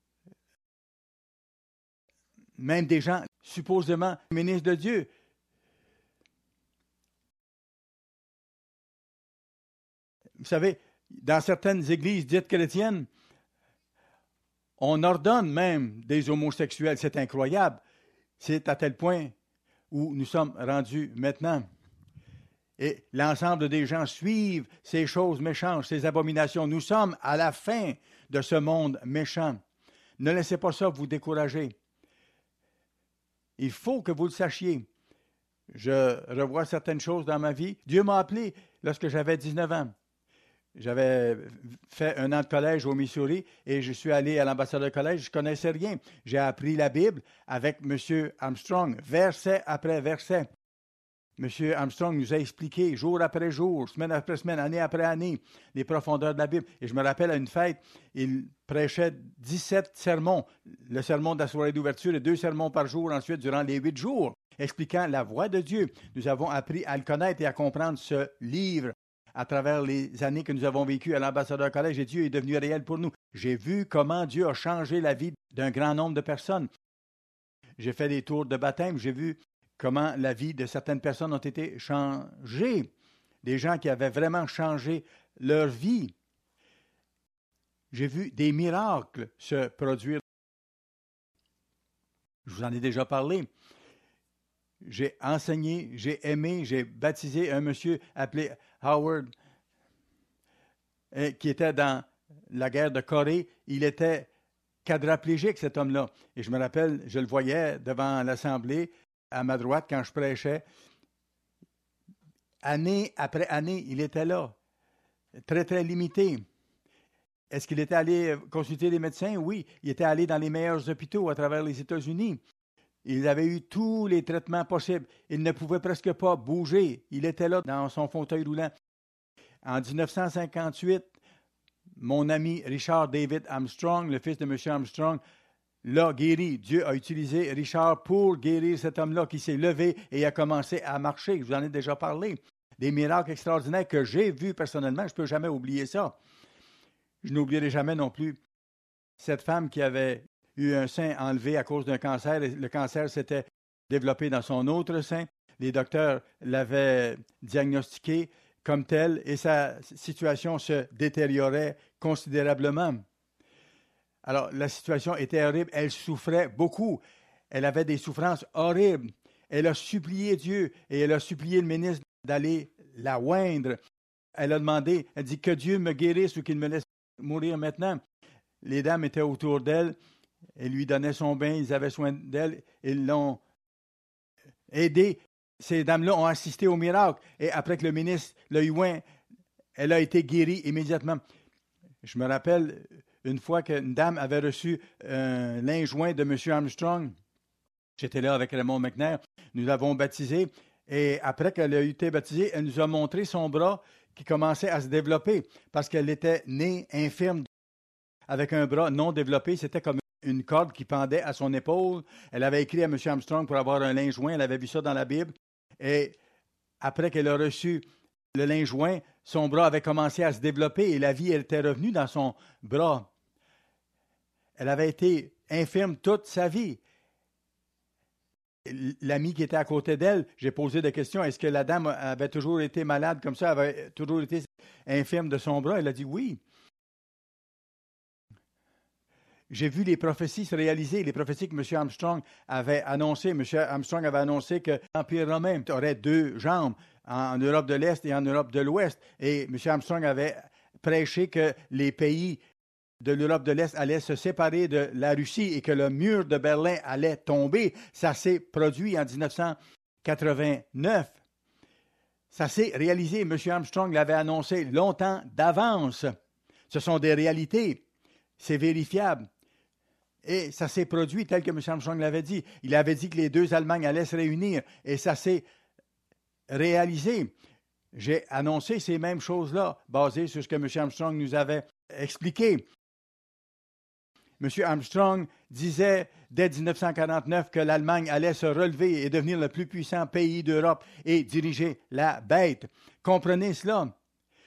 même des gens supposément ministres de Dieu. Vous savez, dans certaines églises dites chrétiennes, on ordonne même des homosexuels. C'est incroyable. C'est à tel point où nous sommes rendus maintenant. Et l'ensemble des gens suivent ces choses méchantes, ces abominations. Nous sommes à la fin de ce monde méchant. Ne laissez pas ça vous décourager. Il faut que vous le sachiez. Je revois certaines choses dans ma vie. Dieu m'a appelé lorsque j'avais dix-neuf ans. J'avais fait un an de collège au Missouri et je suis allé à l'ambassade de collège. Je ne connaissais rien. J'ai appris la Bible avec M. Armstrong, verset après verset. M. Armstrong nous a expliqué jour après jour, semaine après semaine, année après année, les profondeurs de la Bible. Et je me rappelle à une fête, il prêchait dix-sept sermons, le sermon de la soirée d'ouverture et deux sermons par jour ensuite durant les huit jours, expliquant la voix de Dieu. Nous avons appris à le connaître et à comprendre ce livre à travers les années que nous avons vécues à l'Ambassadeur Collège et Dieu est devenu réel pour nous. J'ai vu comment Dieu a changé la vie d'un grand nombre de personnes. J'ai fait des tours de baptême, j'ai vu comment la vie de certaines personnes ont été changées. Des gens qui avaient vraiment changé leur vie. J'ai vu des miracles se produire. Je vous en ai déjà parlé. J'ai enseigné, j'ai aimé, j'ai baptisé un monsieur appelé Howard, qui était dans la guerre de Corée. Il était quadraplégique, cet homme-là. Et je me rappelle, je le voyais devant l'Assemblée, à ma droite, quand je prêchais. Année après année, il était là. Très, très limité. Est-ce qu'il était allé consulter les médecins? Oui. Il était allé dans les meilleurs hôpitaux à travers les États-Unis. Il avait eu tous les traitements possibles. Il ne pouvait presque pas bouger. Il était là dans son fauteuil roulant. En dix-neuf cent cinquante-huit, mon ami Richard David Armstrong, le fils de M. Armstrong, l'a guéri. Dieu a utilisé Richard pour guérir cet homme-là qui s'est levé et a commencé à marcher. Je vous en ai déjà parlé. Des miracles extraordinaires que j'ai vus personnellement. Je ne peux jamais oublier ça. Je n'oublierai jamais non plus cette femme qui avait eu un sein enlevé à cause d'un cancer. Le cancer s'était développé dans son autre sein. Les docteurs l'avaient diagnostiqué comme tel et sa situation se détériorait considérablement. Alors, la situation était horrible. Elle souffrait beaucoup. Elle avait des souffrances horribles. Elle a supplié Dieu et elle a supplié le ministre d'aller la oindre. Elle a demandé, elle dit que Dieu me guérisse ou qu'il me laisse mourir maintenant. Les dames étaient autour d'elle. Elles lui donnaient son bain. Ils avaient soin d'elle. Ils l'ont aidée. Ces dames-là ont assisté au miracle. Et après que le ministre l'a oint, elle a été guérie immédiatement. Je me rappelle une fois qu'une dame avait reçu un linge joint de M. Armstrong. J'étais là avec Raymond McNair. Nous l'avons baptisé. Et après qu'elle a été baptisée, elle nous a montré son bras qui commençait à se développer parce qu'elle était née infirme avec un bras non développé. C'était comme une corde qui pendait à son épaule. Elle avait écrit à M. Armstrong pour avoir un linge joint. Elle avait vu ça dans la Bible. Et après qu'elle a reçu le linge joint, son bras avait commencé à se développer et la vie elle était revenue dans son bras. Elle avait été infirme toute sa vie. L'ami qui était à côté d'elle, j'ai posé des questions. Est-ce que la dame avait toujours été malade comme ça, avait toujours été infirme de son bras? Elle a dit oui. J'ai vu les prophéties se réaliser, les prophéties que M. Armstrong avait annoncées. M. Armstrong avait annoncé que l'Empire romain aurait deux jambes en Europe de l'Est et en Europe de l'Ouest. Et M. Armstrong avait prêché que les pays de l'Europe de l'Est allaient se séparer de la Russie et que le mur de Berlin allait tomber. Ça s'est produit en dix-neuf cent quatre-vingt-neuf. Ça s'est réalisé. M. Armstrong l'avait annoncé longtemps d'avance. Ce sont des réalités. C'est vérifiable. Et ça s'est produit tel que M. Armstrong l'avait dit. Il avait dit que les deux Allemagnes allaient se réunir et ça s'est réalisé. J'ai annoncé ces mêmes choses-là, basées sur ce que M. Armstrong nous avait expliqué. M. Armstrong disait dès dix-neuf cent quarante-neuf que l'Allemagne allait se relever et devenir le plus puissant pays d'Europe et diriger la bête. Comprenez cela.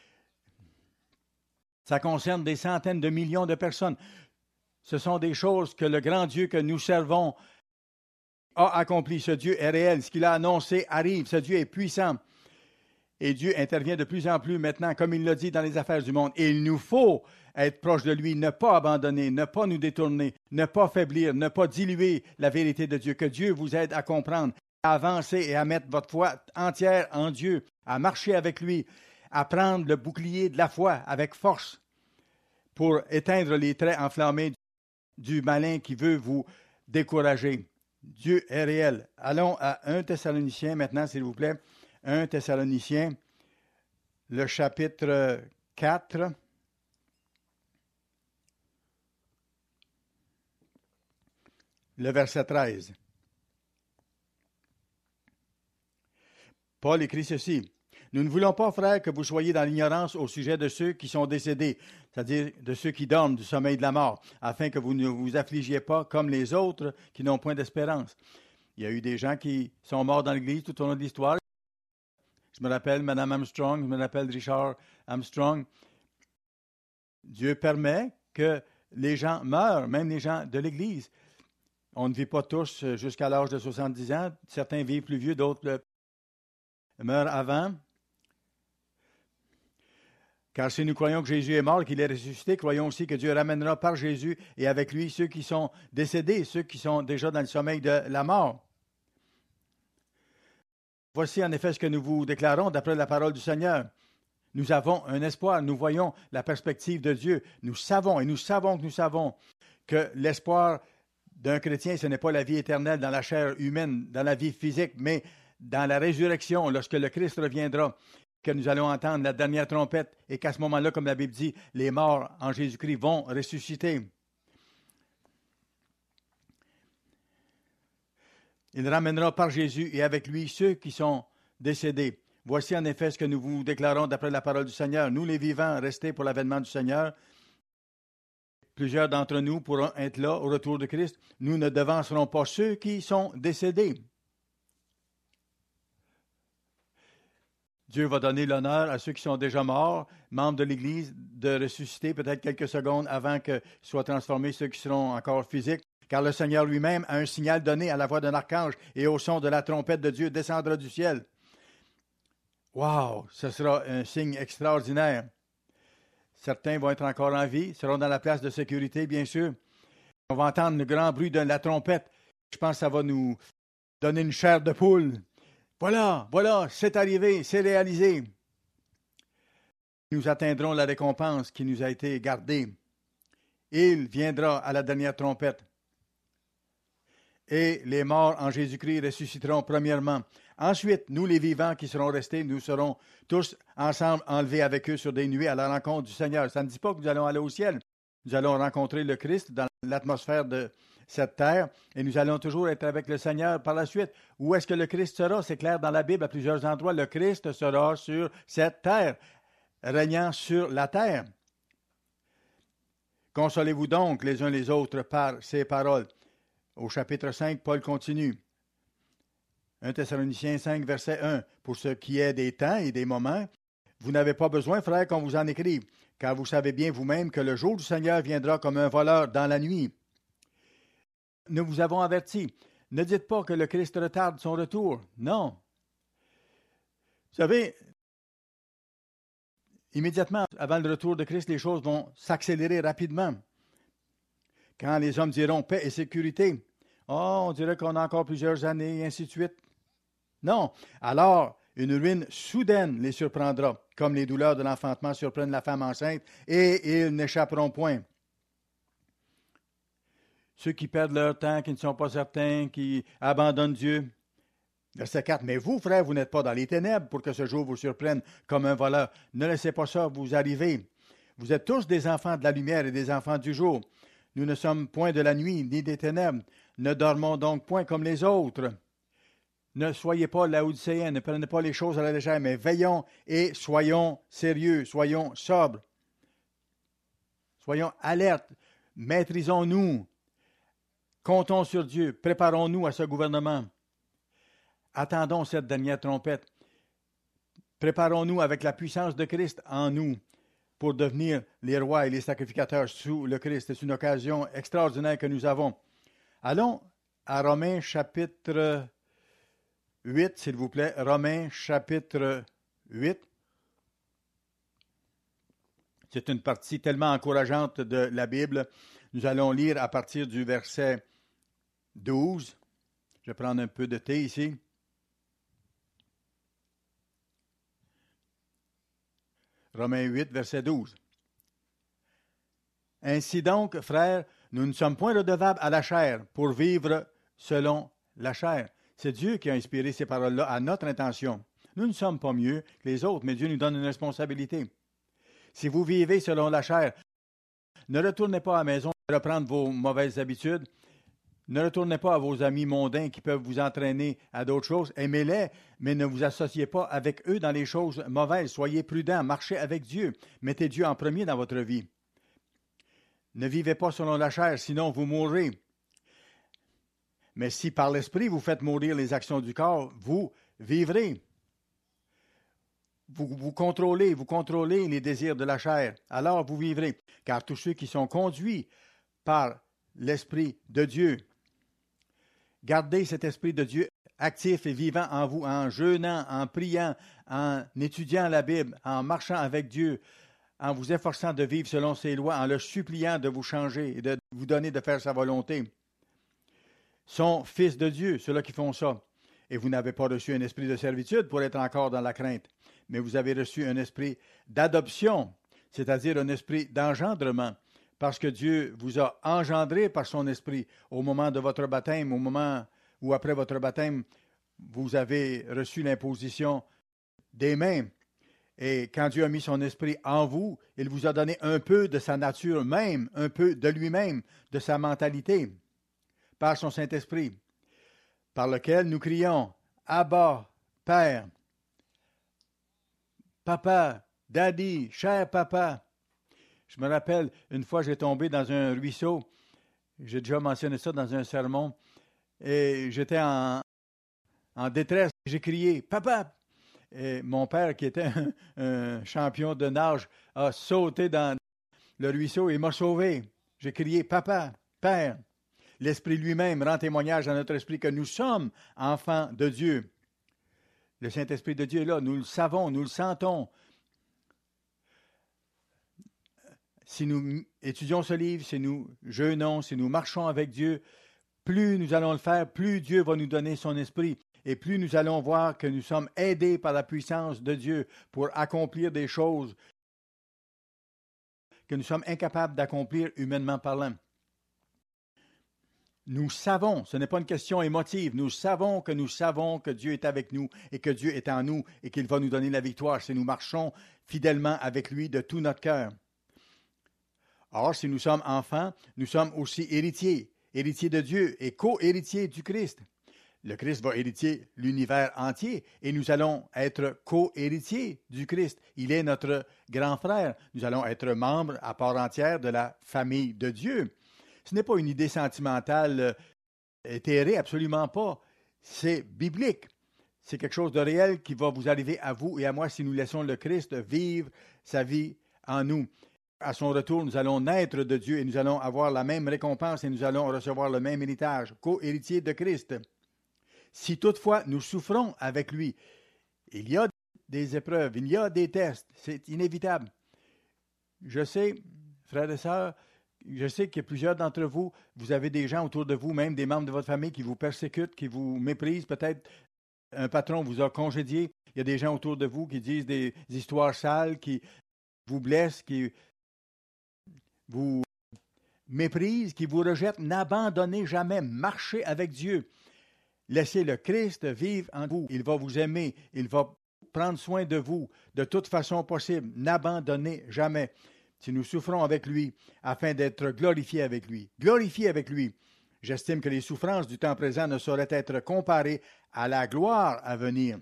Ça concerne des centaines de millions de personnes. Ce sont des choses que le grand Dieu que nous servons a accompli. Ce Dieu est réel. Ce qu'il a annoncé arrive. Ce Dieu est puissant. Et Dieu intervient de plus en plus maintenant, comme il l'a dit dans les affaires du monde. Et il nous faut être proche de lui, ne pas abandonner, ne pas nous détourner, ne pas faiblir, ne pas diluer la vérité de Dieu. Que Dieu vous aide à comprendre, à avancer et à mettre votre foi entière en Dieu, à marcher avec lui, à prendre le bouclier de la foi avec force pour éteindre les traits enflammés du malin qui veut vous décourager. Dieu est réel. Allons à un Thessaloniciens maintenant, s'il vous plaît. un Thessaloniciens, le chapitre quatre. Le verset treize. Paul écrit ceci. Nous ne voulons pas, frères, que vous soyez dans l'ignorance au sujet de ceux qui sont décédés, c'est-à-dire de ceux qui dorment du sommeil de la mort, afin que vous ne vous affligiez pas comme les autres qui n'ont point d'espérance. Il y a eu des gens qui sont morts dans l'Église tout au long de l'histoire. Je me rappelle Mme Armstrong, je me rappelle Richard Armstrong. Dieu permet que les gens meurent, même les gens de l'Église. On ne vit pas tous jusqu'à l'âge de soixante-dix ans. Certains vivent plus vieux, d'autres meurent avant. Car si nous croyons que Jésus est mort, qu'il est ressuscité, croyons aussi que Dieu ramènera par Jésus et avec lui ceux qui sont décédés, ceux qui sont déjà dans le sommeil de la mort. Voici en effet ce que nous vous déclarons d'après la parole du Seigneur. Nous avons un espoir, nous voyons la perspective de Dieu. Nous savons et nous savons que nous savons que l'espoir d'un chrétien, ce n'est pas la vie éternelle dans la chair humaine, dans la vie physique, mais dans la résurrection, lorsque le Christ reviendra, que nous allons entendre la dernière trompette et qu'à ce moment-là, comme la Bible dit, les morts en Jésus-Christ vont ressusciter. Il ramènera par Jésus et avec lui ceux qui sont décédés. Voici en effet ce que nous vous déclarons d'après la parole du Seigneur. Nous, les vivants, restés pour l'avènement du Seigneur, plusieurs d'entre nous pourront être là au retour de Christ. Nous ne devancerons pas ceux qui sont décédés. Dieu va donner l'honneur à ceux qui sont déjà morts, membres de l'Église, de ressusciter peut-être quelques secondes avant que soient transformés ceux qui seront encore physiques. Car le Seigneur lui-même a un signal donné à la voix d'un archange et au son de la trompette de Dieu descendra du ciel. Wow! Ce sera un signe extraordinaire. Certains vont être encore en vie, seront dans la place de sécurité, bien sûr. On va entendre le grand bruit de la trompette. Je pense que ça va nous donner une chair de poule. Voilà, voilà, c'est arrivé, c'est réalisé. Nous atteindrons la récompense qui nous a été gardée. Il viendra à la dernière trompette. Et les morts en Jésus-Christ ressusciteront premièrement. Ensuite, nous les vivants qui serons restés, nous serons tous ensemble enlevés avec eux sur des nuées à la rencontre du Seigneur. Ça ne dit pas que nous allons aller au ciel. Nous allons rencontrer le Christ dans l'atmosphère de cette terre et nous allons toujours être avec le Seigneur par la suite. Où est-ce que le Christ sera? C'est clair dans la Bible à plusieurs endroits. Le Christ sera sur cette terre, régnant sur la terre. Consolez-vous donc les uns les autres par ces paroles. Au chapitre cinq, Paul continue. un Thessaloniciens cinq, verset un. Pour ce qui est des temps et des moments, vous n'avez pas besoin, frères, qu'on vous en écrive, car vous savez bien vous-même que le jour du Seigneur viendra comme un voleur dans la nuit. Nous vous avons averti. Ne dites pas que le Christ retarde son retour. Non. Vous savez, immédiatement avant le retour de Christ, les choses vont s'accélérer rapidement. Quand les hommes diront paix et sécurité, oh, on dirait qu'on a encore plusieurs années, et ainsi de suite. Non. Alors, une ruine soudaine les surprendra, comme les douleurs de l'enfantement surprennent la femme enceinte, et ils n'échapperont point. Ceux qui perdent leur temps, qui ne sont pas certains, qui abandonnent Dieu. Verset quatre. Mais vous, frères, vous n'êtes pas dans les ténèbres pour que ce jour vous surprenne comme un voleur. Ne laissez pas ça vous arriver. Vous êtes tous des enfants de la lumière et des enfants du jour. Nous ne sommes point de la nuit ni des ténèbres. Ne dormons donc point comme les autres. Ne soyez pas laodicéens, ne prenez pas les choses à la légère, mais veillons et soyons sérieux, soyons sobres. Soyons alertes, maîtrisons-nous. Comptons sur Dieu, préparons-nous à ce gouvernement. Attendons cette dernière trompette. Préparons-nous avec la puissance de Christ en nous pour devenir les rois et les sacrificateurs sous le Christ. C'est une occasion extraordinaire que nous avons. Allons à Romains chapitre huit, s'il vous plaît. Romains chapitre huit. C'est une partie tellement encourageante de la Bible. Nous allons lire à partir du verset douze. Je vais prendre un peu de thé ici. Romains huit, verset douze. Ainsi donc, frères, nous ne sommes point redevables à la chair pour vivre selon la chair. C'est Dieu qui a inspiré ces paroles-là à notre intention. Nous ne sommes pas mieux que les autres, mais Dieu nous donne une responsabilité. Si vous vivez selon la chair, ne retournez pas à la maison et reprendre vos mauvaises habitudes. Ne retournez pas à vos amis mondains qui peuvent vous entraîner à d'autres choses. Aimez-les, mais ne vous associez pas avec eux dans les choses mauvaises. Soyez prudents, marchez avec Dieu. Mettez Dieu en premier dans votre vie. Ne vivez pas selon la chair, sinon vous mourrez. Mais si par l'Esprit vous faites mourir les actions du corps, vous vivrez. Vous, vous contrôlez, vous contrôlez les désirs de la chair, alors vous vivrez. Car tous ceux qui sont conduits par l'Esprit de Dieu, gardez cet Esprit de Dieu actif et vivant en vous, en jeûnant, en priant, en étudiant la Bible, en marchant avec Dieu, en vous efforçant de vivre selon ses lois, en le suppliant de vous changer et de vous donner de faire sa volonté. Sont fils de Dieu, ceux-là qui font ça. Et vous n'avez pas reçu un esprit de servitude pour être encore dans la crainte, mais vous avez reçu un esprit d'adoption, c'est-à-dire un esprit d'engendrement, parce que Dieu vous a engendré par son esprit au moment de votre baptême, au moment où après votre baptême, vous avez reçu l'imposition des mains. Et quand Dieu a mis son esprit en vous, il vous a donné un peu de sa nature même, un peu de lui-même, de sa mentalité, par son Saint-Esprit, par lequel nous crions « Abba, Père »,« Papa, Daddy, cher papa ». Je me rappelle, une fois, j'ai tombé dans un ruisseau, j'ai déjà mentionné ça dans un sermon, et j'étais en, en détresse, j'ai crié « Papa ». Et mon père, qui était un, un champion de nage, a sauté dans le ruisseau et m'a sauvé. J'ai crié « Papa, Père ». L'Esprit lui-même rend témoignage à notre esprit que nous sommes enfants de Dieu. Le Saint-Esprit de Dieu est là, nous le savons, nous le sentons. Si nous étudions ce livre, si nous jeûnons, si nous marchons avec Dieu, plus nous allons le faire, plus Dieu va nous donner son esprit. Et plus nous allons voir que nous sommes aidés par la puissance de Dieu pour accomplir des choses que nous sommes incapables d'accomplir humainement parlant. Nous savons, ce n'est pas une question émotive, nous savons que nous savons que Dieu est avec nous et que Dieu est en nous et qu'il va nous donner la victoire si nous marchons fidèlement avec lui de tout notre cœur. Or, si nous sommes enfants, nous sommes aussi héritiers, héritiers de Dieu et co-héritiers du Christ. Le Christ va hériter l'univers entier et nous allons être co-héritiers du Christ. Il est notre grand frère. Nous allons être membres à part entière de la famille de Dieu. Ce n'est pas une idée sentimentale éthérée, absolument pas. C'est biblique. C'est quelque chose de réel qui va vous arriver à vous et à moi si nous laissons le Christ vivre sa vie en nous. À son retour, nous allons naître de Dieu et nous allons avoir la même récompense et nous allons recevoir le même héritage, co-héritier de Christ. Si toutefois nous souffrons avec lui, il y a des épreuves, il y a des tests, c'est inévitable. Je sais, frères et sœurs, je sais que plusieurs d'entre vous, vous avez des gens autour de vous, même des membres de votre famille qui vous persécutent, qui vous méprisent. Peut-être un patron vous a congédié. Il y a des gens autour de vous qui disent des histoires sales, qui vous blessent, qui vous méprisent, qui vous rejettent. N'abandonnez jamais, marchez avec Dieu. Laissez le Christ vivre en vous. Il va vous aimer, il va prendre soin de vous de toute façon possible. N'abandonnez jamais. Si nous souffrons avec lui, afin d'être glorifiés avec lui. Glorifiés avec lui. J'estime que les souffrances du temps présent ne sauraient être comparées à la gloire à venir,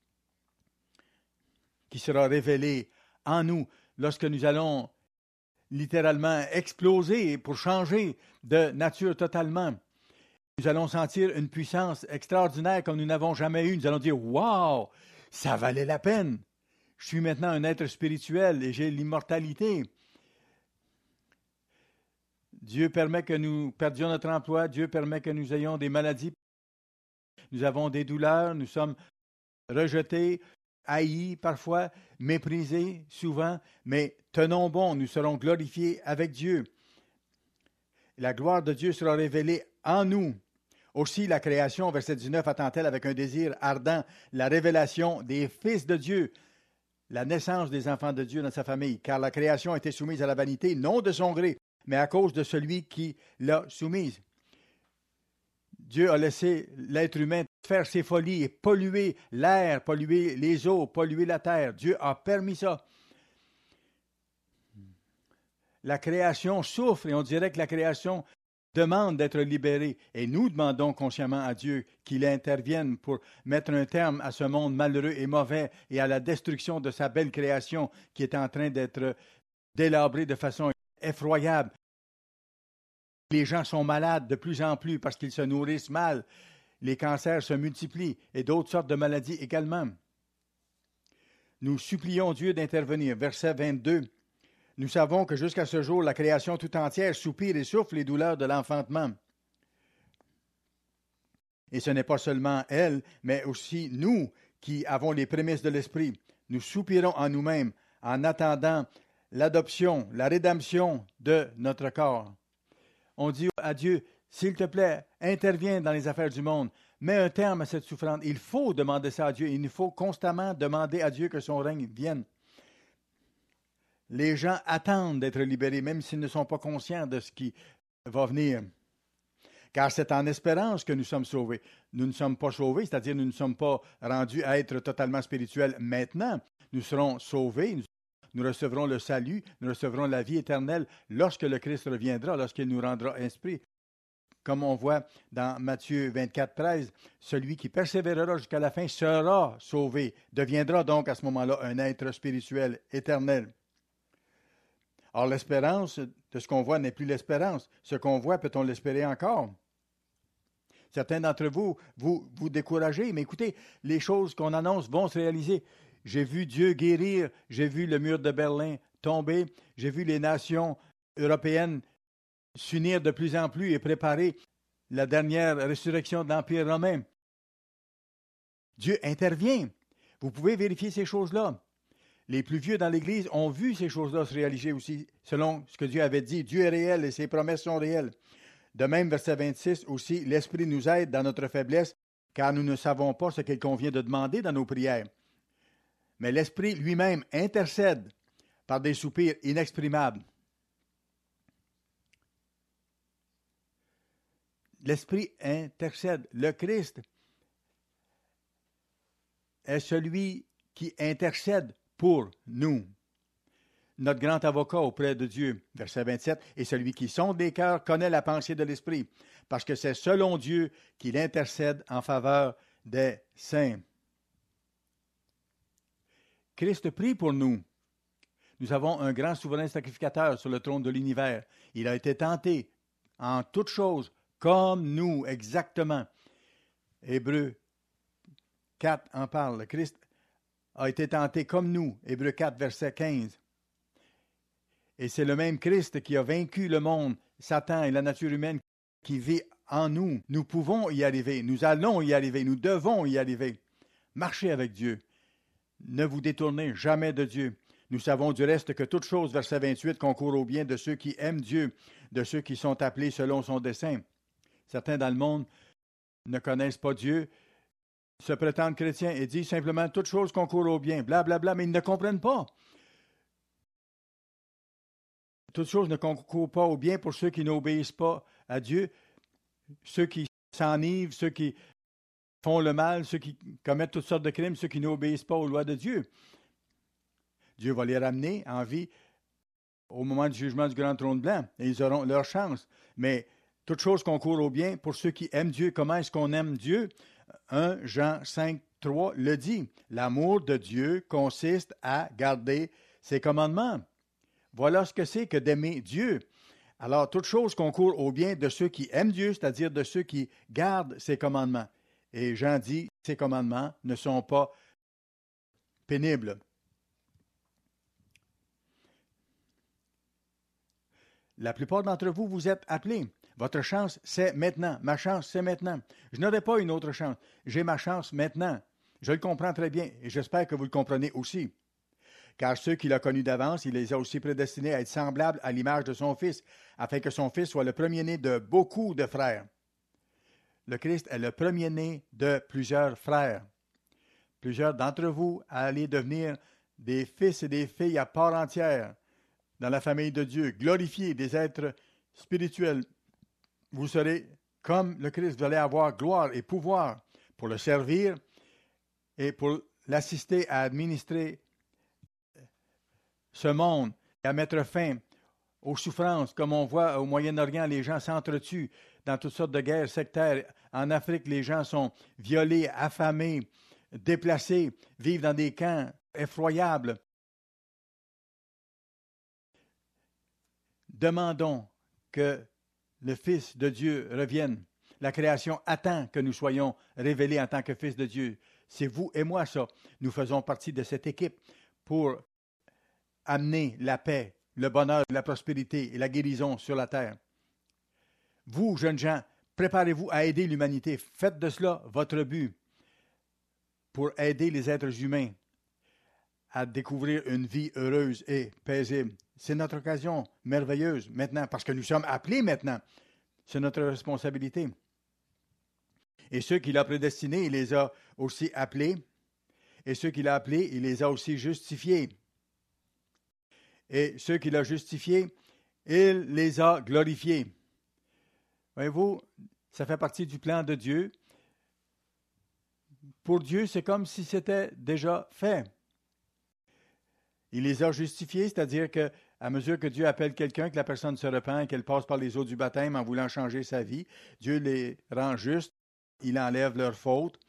qui sera révélée en nous lorsque nous allons littéralement exploser pour changer de nature totalement. Nous allons sentir une puissance extraordinaire comme nous n'avons jamais eu. Nous allons dire « Wow, ça valait la peine. Je suis maintenant un être spirituel et j'ai l'immortalité. » Dieu permet que nous perdions notre emploi. Dieu permet que nous ayons des maladies. Nous avons des douleurs. Nous sommes rejetés, haïs parfois, méprisés souvent. Mais tenons bon, nous serons glorifiés avec Dieu. La gloire de Dieu sera révélée en nous. Aussi, la création, verset dix-neuf, attend-elle avec un désir ardent la révélation des fils de Dieu, la naissance des enfants de Dieu dans sa famille, car la création a été soumise à la vanité, non de son gré, mais à cause de celui qui l'a soumise. Dieu a laissé l'être humain faire ses folies et polluer l'air, polluer les eaux, polluer la terre. Dieu a permis ça. La création souffre et on dirait que la création demandent d'être libérés et nous demandons consciemment à Dieu qu'il intervienne pour mettre un terme à ce monde malheureux et mauvais et à la destruction de sa belle création qui est en train d'être délabrée de façon effroyable. Les gens sont malades de plus en plus parce qu'ils se nourrissent mal. Les cancers se multiplient et d'autres sortes de maladies également. Nous supplions Dieu d'intervenir. Verset vingt-deux. Nous savons que jusqu'à ce jour, la création tout entière soupire et souffre les douleurs de l'enfantement. Et ce n'est pas seulement elle, mais aussi nous qui avons les prémices de l'Esprit. Nous soupirons en nous-mêmes en attendant l'adoption, la rédemption de notre corps. On dit à Dieu, s'il te plaît, interviens dans les affaires du monde. Mets un terme à cette souffrance. Il faut demander ça à Dieu. Il faut constamment demander à Dieu que son règne vienne. Les gens attendent d'être libérés, même s'ils ne sont pas conscients de ce qui va venir. Car c'est en espérance que nous sommes sauvés. Nous ne sommes pas sauvés, c'est-à-dire nous ne sommes pas rendus à être totalement spirituels maintenant. Nous serons sauvés, nous, nous recevrons le salut, nous recevrons la vie éternelle lorsque le Christ reviendra, lorsqu'il nous rendra esprit. Comme on voit dans Matthieu vingt-quatre, treize, celui qui persévérera jusqu'à la fin sera sauvé, deviendra donc à ce moment-là un être spirituel éternel. Or, l'espérance de ce qu'on voit n'est plus l'espérance. Ce qu'on voit, peut-on l'espérer encore? Certains d'entre vous, vous vous découragez, mais écoutez, les choses qu'on annonce vont se réaliser. J'ai vu Dieu guérir, j'ai vu le mur de Berlin tomber, j'ai vu les nations européennes s'unir de plus en plus et préparer la dernière résurrection de l'Empire romain. Dieu intervient. Vous pouvez vérifier ces choses-là. Les plus vieux dans l'Église ont vu ces choses-là se réaliser aussi, selon ce que Dieu avait dit. Dieu est réel et ses promesses sont réelles. De même, verset vingt-six aussi, l'Esprit nous aide dans notre faiblesse, car nous ne savons pas ce qu'il convient de demander dans nos prières. Mais l'Esprit lui-même intercède par des soupirs inexprimables. L'Esprit intercède. Le Christ est celui qui intercède pour nous. Notre grand avocat auprès de Dieu, verset vingt-sept, et celui qui sonde les cœurs connaît la pensée de l'Esprit, parce que c'est selon Dieu qu'il intercède en faveur des saints. Christ prie pour nous. Nous avons un grand souverain sacrificateur sur le trône de l'univers. Il a été tenté en toutes choses, comme nous, exactement. Hébreux quatre en parle. Christ a été tenté comme nous. Hébreux quatre, verset quinze. Et c'est le même Christ qui a vaincu le monde, Satan et la nature humaine qui vit en nous. Nous pouvons y arriver. Nous allons y arriver. Nous devons y arriver. Marchez avec Dieu. Ne vous détournez jamais de Dieu. Nous savons du reste que toute chose, verset vingt-huit, concourt au bien de ceux qui aiment Dieu, de ceux qui sont appelés selon son dessein. Certains dans le monde ne connaissent pas Dieu, se prétendent chrétiens et disent simplement toute chose concourt au bien, blablabla, bla, bla, mais ils ne comprennent pas. Toute chose ne concourt pas au bien pour ceux qui n'obéissent pas à Dieu, ceux qui s'enivrent, ceux qui font le mal, ceux qui commettent toutes sortes de crimes, ceux qui n'obéissent pas aux lois de Dieu. Dieu va les ramener en vie au moment du jugement du grand trône blanc et ils auront leur chance. Mais toute chose concourt au bien pour ceux qui aiment Dieu. Comment est-ce qu'on aime Dieu? un Jean cinq, trois le dit. L'amour de Dieu consiste à garder ses commandements. Voilà ce que c'est que d'aimer Dieu. Alors, toute chose concourt au bien de ceux qui aiment Dieu, c'est-à-dire de ceux qui gardent ses commandements. Et Jean dit, ces commandements ne sont pas pénibles. La plupart d'entre vous, vous êtes appelés. Votre chance, c'est maintenant. Ma chance, c'est maintenant. Je n'aurai pas une autre chance. J'ai ma chance maintenant. Je le comprends très bien et j'espère que vous le comprenez aussi. Car ceux qu'il a connus d'avance, il les a aussi prédestinés à être semblables à l'image de son Fils, afin que son Fils soit le premier-né de beaucoup de frères. Le Christ est le premier-né de plusieurs frères. Plusieurs d'entre vous allez devenir des fils et des filles à part entière dans la famille de Dieu, glorifiés, des êtres spirituels. Vous serez comme le Christ, vous allez avoir gloire et pouvoir pour le servir et pour l'assister à administrer ce monde et à mettre fin aux souffrances, comme on voit au Moyen-Orient, les gens s'entretuent dans toutes sortes de guerres sectaires. En Afrique, les gens sont violés, affamés, déplacés, vivent dans des camps effroyables. Demandons que le Fils de Dieu revienne. La création attend que nous soyons révélés en tant que Fils de Dieu. C'est vous et moi, ça. Nous faisons partie de cette équipe pour amener la paix, le bonheur, la prospérité et la guérison sur la terre. Vous, jeunes gens, préparez-vous à aider l'humanité. Faites de cela votre but pour aider les êtres humains à découvrir une vie heureuse et paisible. C'est notre occasion merveilleuse maintenant, parce que nous sommes appelés maintenant. C'est notre responsabilité. Et ceux qu'il a prédestinés, il les a aussi appelés. Et ceux qu'il a appelés, il les a aussi justifiés. Et ceux qu'il a justifiés, il les a glorifiés. Voyez-vous, ça fait partie du plan de Dieu. Pour Dieu, c'est comme si c'était déjà fait. Il les a justifiés, c'est-à-dire que à mesure que Dieu appelle quelqu'un, que la personne se repent et qu'elle passe par les eaux du baptême en voulant changer sa vie, Dieu les rend justes, il enlève leurs fautes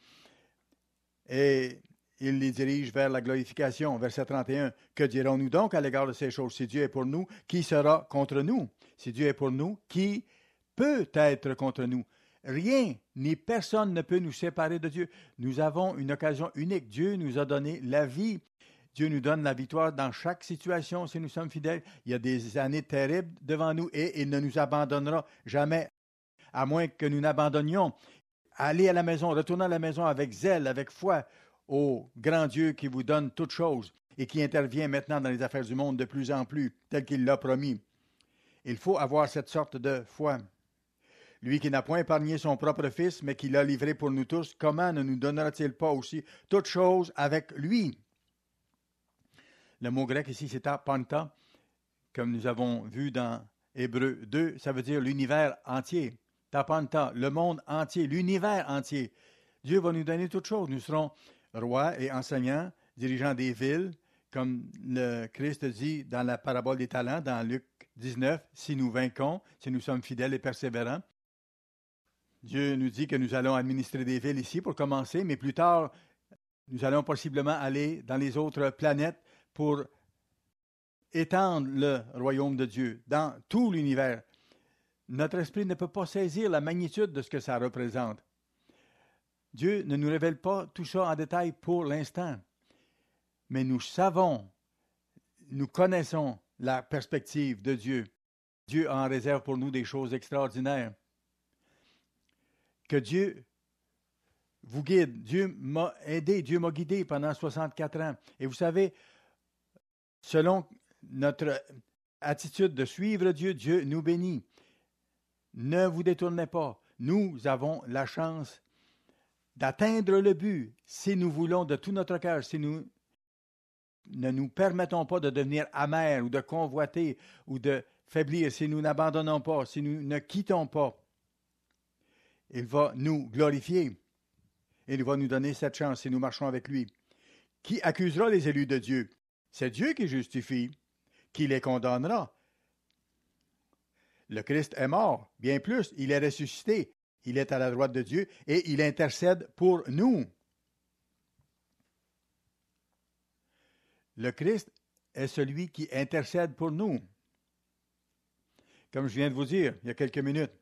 et il les dirige vers la glorification. Verset trente et un, que dirons-nous donc à l'égard de ces choses? Si Dieu est pour nous, qui sera contre nous? Si Dieu est pour nous, qui peut être contre nous? Rien ni personne ne peut nous séparer de Dieu. Nous avons une occasion unique. Dieu nous a donné la vie. Dieu nous donne la victoire dans chaque situation si nous sommes fidèles. Il y a des années terribles devant nous et il ne nous abandonnera jamais, à moins que nous n'abandonnions. Allez à la maison, retournez à la maison avec zèle, avec foi au grand Dieu qui vous donne toutes choses et qui intervient maintenant dans les affaires du monde de plus en plus, tel qu'il l'a promis. Il faut avoir cette sorte de foi. Lui qui n'a point épargné son propre Fils, mais qui l'a livré pour nous tous, comment ne nous donnera-t-il pas aussi toutes choses avec lui? Le mot grec ici, c'est apanta, comme nous avons vu dans Hébreux deux, ça veut dire l'univers entier. Tapanta, le monde entier, l'univers entier. Dieu va nous donner toutes choses. Nous serons rois et enseignants, dirigeants des villes, comme le Christ dit dans la parabole des talents, dans Luc dix-neuf, si nous vainquons, si nous sommes fidèles et persévérants. Dieu nous dit que nous allons administrer des villes ici pour commencer, mais plus tard, nous allons possiblement aller dans les autres planètes pour étendre le royaume de Dieu dans tout l'univers. Notre esprit ne peut pas saisir la magnitude de ce que ça représente. Dieu ne nous révèle pas tout ça en détail pour l'instant, mais nous savons, nous connaissons la perspective de Dieu. Dieu en réserve pour nous des choses extraordinaires. Que Dieu vous guide. Dieu m'a aidé, Dieu m'a guidé pendant soixante-quatre ans. Et vous savez, selon notre attitude de suivre Dieu, Dieu nous bénit. Ne vous détournez pas. Nous avons la chance d'atteindre le but si nous voulons de tout notre cœur, si nous ne nous permettons pas de devenir amers ou de convoiter ou de faiblir, si nous n'abandonnons pas, si nous ne quittons pas. Il va nous glorifier. Il va nous donner cette chance si nous marchons avec lui. Qui accusera les élus de Dieu? C'est Dieu qui justifie. Qui les condamnera? Le Christ est mort, bien plus, il est ressuscité, il est à la droite de Dieu et il intercède pour nous. Le Christ est celui qui intercède pour nous. Comme je viens de vous dire il y a quelques minutes.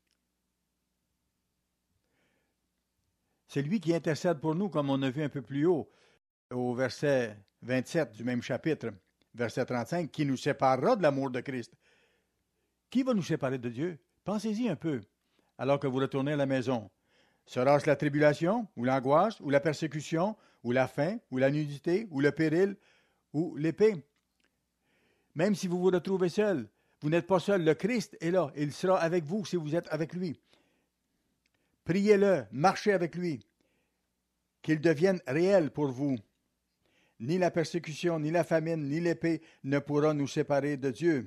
C'est lui qui intercède pour nous, comme on a vu un peu plus haut, au verset vingt-sept du même chapitre, verset trente-cinq, qui nous séparera de l'amour de Christ. Qui va nous séparer de Dieu? Pensez-y un peu, alors que vous retournez à la maison. Sera-ce la tribulation, ou l'angoisse, ou la persécution, ou la faim, ou la nudité, ou le péril, ou l'épée? Même si vous vous retrouvez seul, vous n'êtes pas seul, le Christ est là, il sera avec vous si vous êtes avec lui. Priez-le, marchez avec lui, qu'il devienne réel pour vous. Ni la persécution, ni la famine, ni l'épée ne pourra nous séparer de Dieu.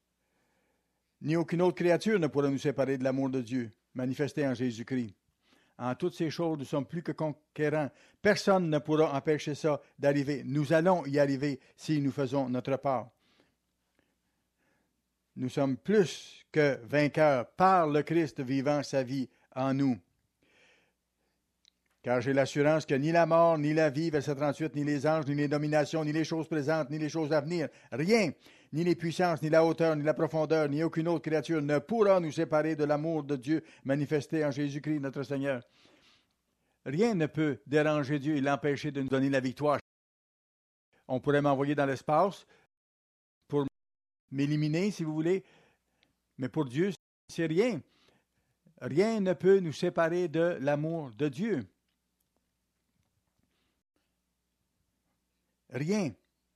Ni aucune autre créature ne pourra nous séparer de l'amour de Dieu, manifesté en Jésus-Christ. En toutes ces choses, nous sommes plus que conquérants. Personne ne pourra empêcher ça d'arriver. Nous allons y arriver si nous faisons notre part. Nous sommes plus que vainqueurs par le Christ vivant sa vie en nous. Car j'ai l'assurance que ni la mort, ni la vie, verset trente-huit, ni les anges, ni les dominations, ni les choses présentes, ni les choses à venir, rien, ni les puissances, ni la hauteur, ni la profondeur, ni aucune autre créature ne pourra nous séparer de l'amour de Dieu manifesté en Jésus-Christ notre Seigneur. Rien ne peut déranger Dieu et l'empêcher de nous donner la victoire. On pourrait m'envoyer dans l'espace pour m'éliminer, si vous voulez, mais pour Dieu, c'est rien. Rien ne peut nous séparer de l'amour de Dieu. Rien.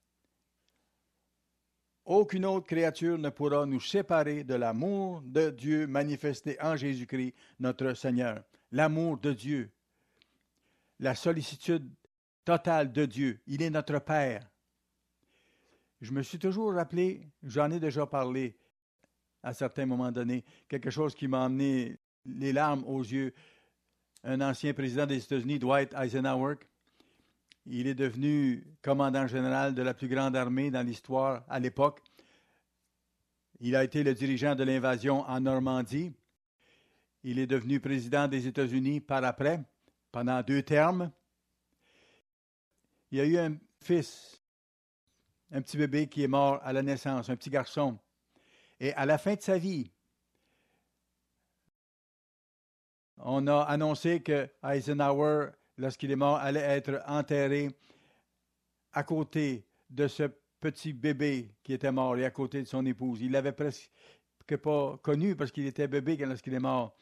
Aucune autre créature ne pourra nous séparer de l'amour de Dieu manifesté en Jésus-Christ, notre Seigneur. L'amour de Dieu. La sollicitude totale de Dieu. Il est notre Père. Je me suis toujours rappelé, j'en ai déjà parlé à certains moments donnés, quelque chose qui m'a amené les larmes aux yeux. Un ancien président des États-Unis, Dwight Eisenhower, il est devenu commandant général de la plus grande armée dans l'histoire à l'époque. Il a été le dirigeant de l'invasion en Normandie. Il est devenu président des États-Unis par après, pendant deux termes. Il y a eu un fils, un petit bébé qui est mort à la naissance, un petit garçon. Et à la fin de sa vie, on a annoncé que Eisenhower, lorsqu'il est mort, allait être enterré à côté de ce petit bébé qui était mort et à côté de son épouse. Il l'avait presque pas connu parce qu'il était bébé lorsqu'il est mort.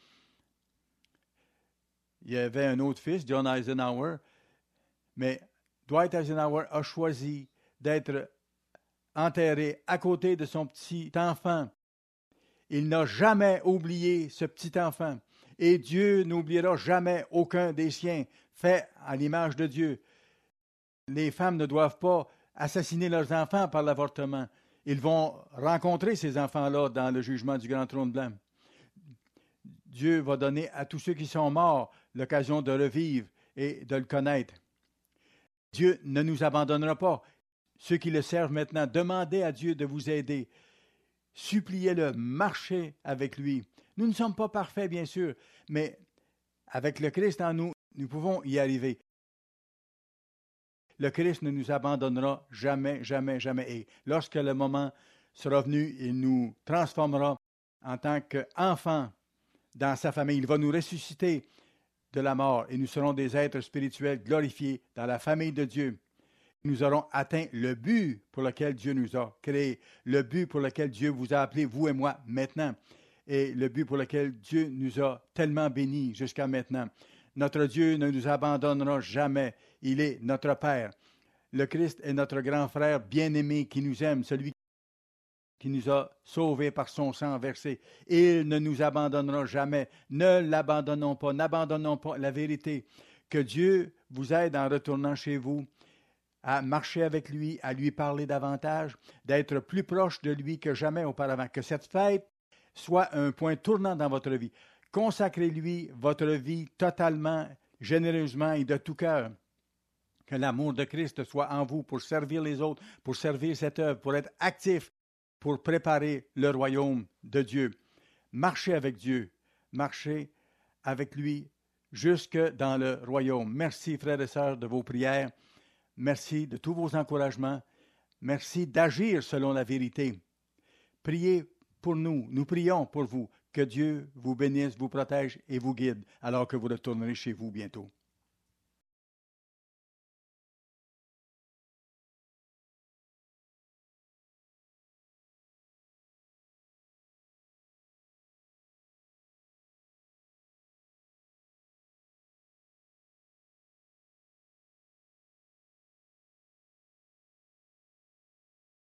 Il y avait un autre fils, John Eisenhower, mais Dwight Eisenhower a choisi d'être enterré à côté de son petit enfant. Il n'a jamais oublié ce petit enfant. Et Dieu n'oubliera jamais aucun des siens, faits à l'image de Dieu. Les femmes ne doivent pas assassiner leurs enfants par l'avortement. Ils vont rencontrer ces enfants-là dans le jugement du grand trône blanc. Dieu va donner à tous ceux qui sont morts l'occasion de revivre et de le connaître. Dieu ne nous abandonnera pas. Ceux qui le servent maintenant, demandez à Dieu de vous aider. Suppliez-le, marchez avec lui. Nous ne sommes pas parfaits, bien sûr, mais avec le Christ en nous, nous pouvons y arriver. Le Christ ne nous abandonnera jamais, jamais, jamais. Et lorsque le moment sera venu, il nous transformera en tant qu'enfants dans sa famille. Il va nous ressusciter de la mort et nous serons des êtres spirituels glorifiés dans la famille de Dieu. Nous aurons atteint le but pour lequel Dieu nous a créés, le but pour lequel Dieu vous a appelés, vous et moi, maintenant, et le but pour lequel Dieu nous a tellement bénis jusqu'à maintenant. Notre Dieu ne nous abandonnera jamais. Il est notre Père. Le Christ est notre grand frère bien-aimé qui nous aime, celui qui nous a sauvés par son sang versé. Il ne nous abandonnera jamais. Ne l'abandonnons pas, n'abandonnons pas la vérité. Que Dieu vous aide en retournant chez vous à marcher avec lui, à lui parler davantage, d'être plus proche de lui que jamais auparavant. Que cette fête soit un point tournant dans votre vie. Consacrez-lui votre vie totalement, généreusement et de tout cœur. Que l'amour de Christ soit en vous pour servir les autres, pour servir cette œuvre, pour être actif, pour préparer le royaume de Dieu. Marchez avec Dieu, marchez avec lui jusque dans le royaume. Merci, frères et sœurs, de vos prières. Merci de tous vos encouragements. Merci d'agir selon la vérité. Priez pour nous. Nous prions pour vous. Que Dieu vous bénisse, vous protège et vous guide alors que vous retournerez chez vous bientôt.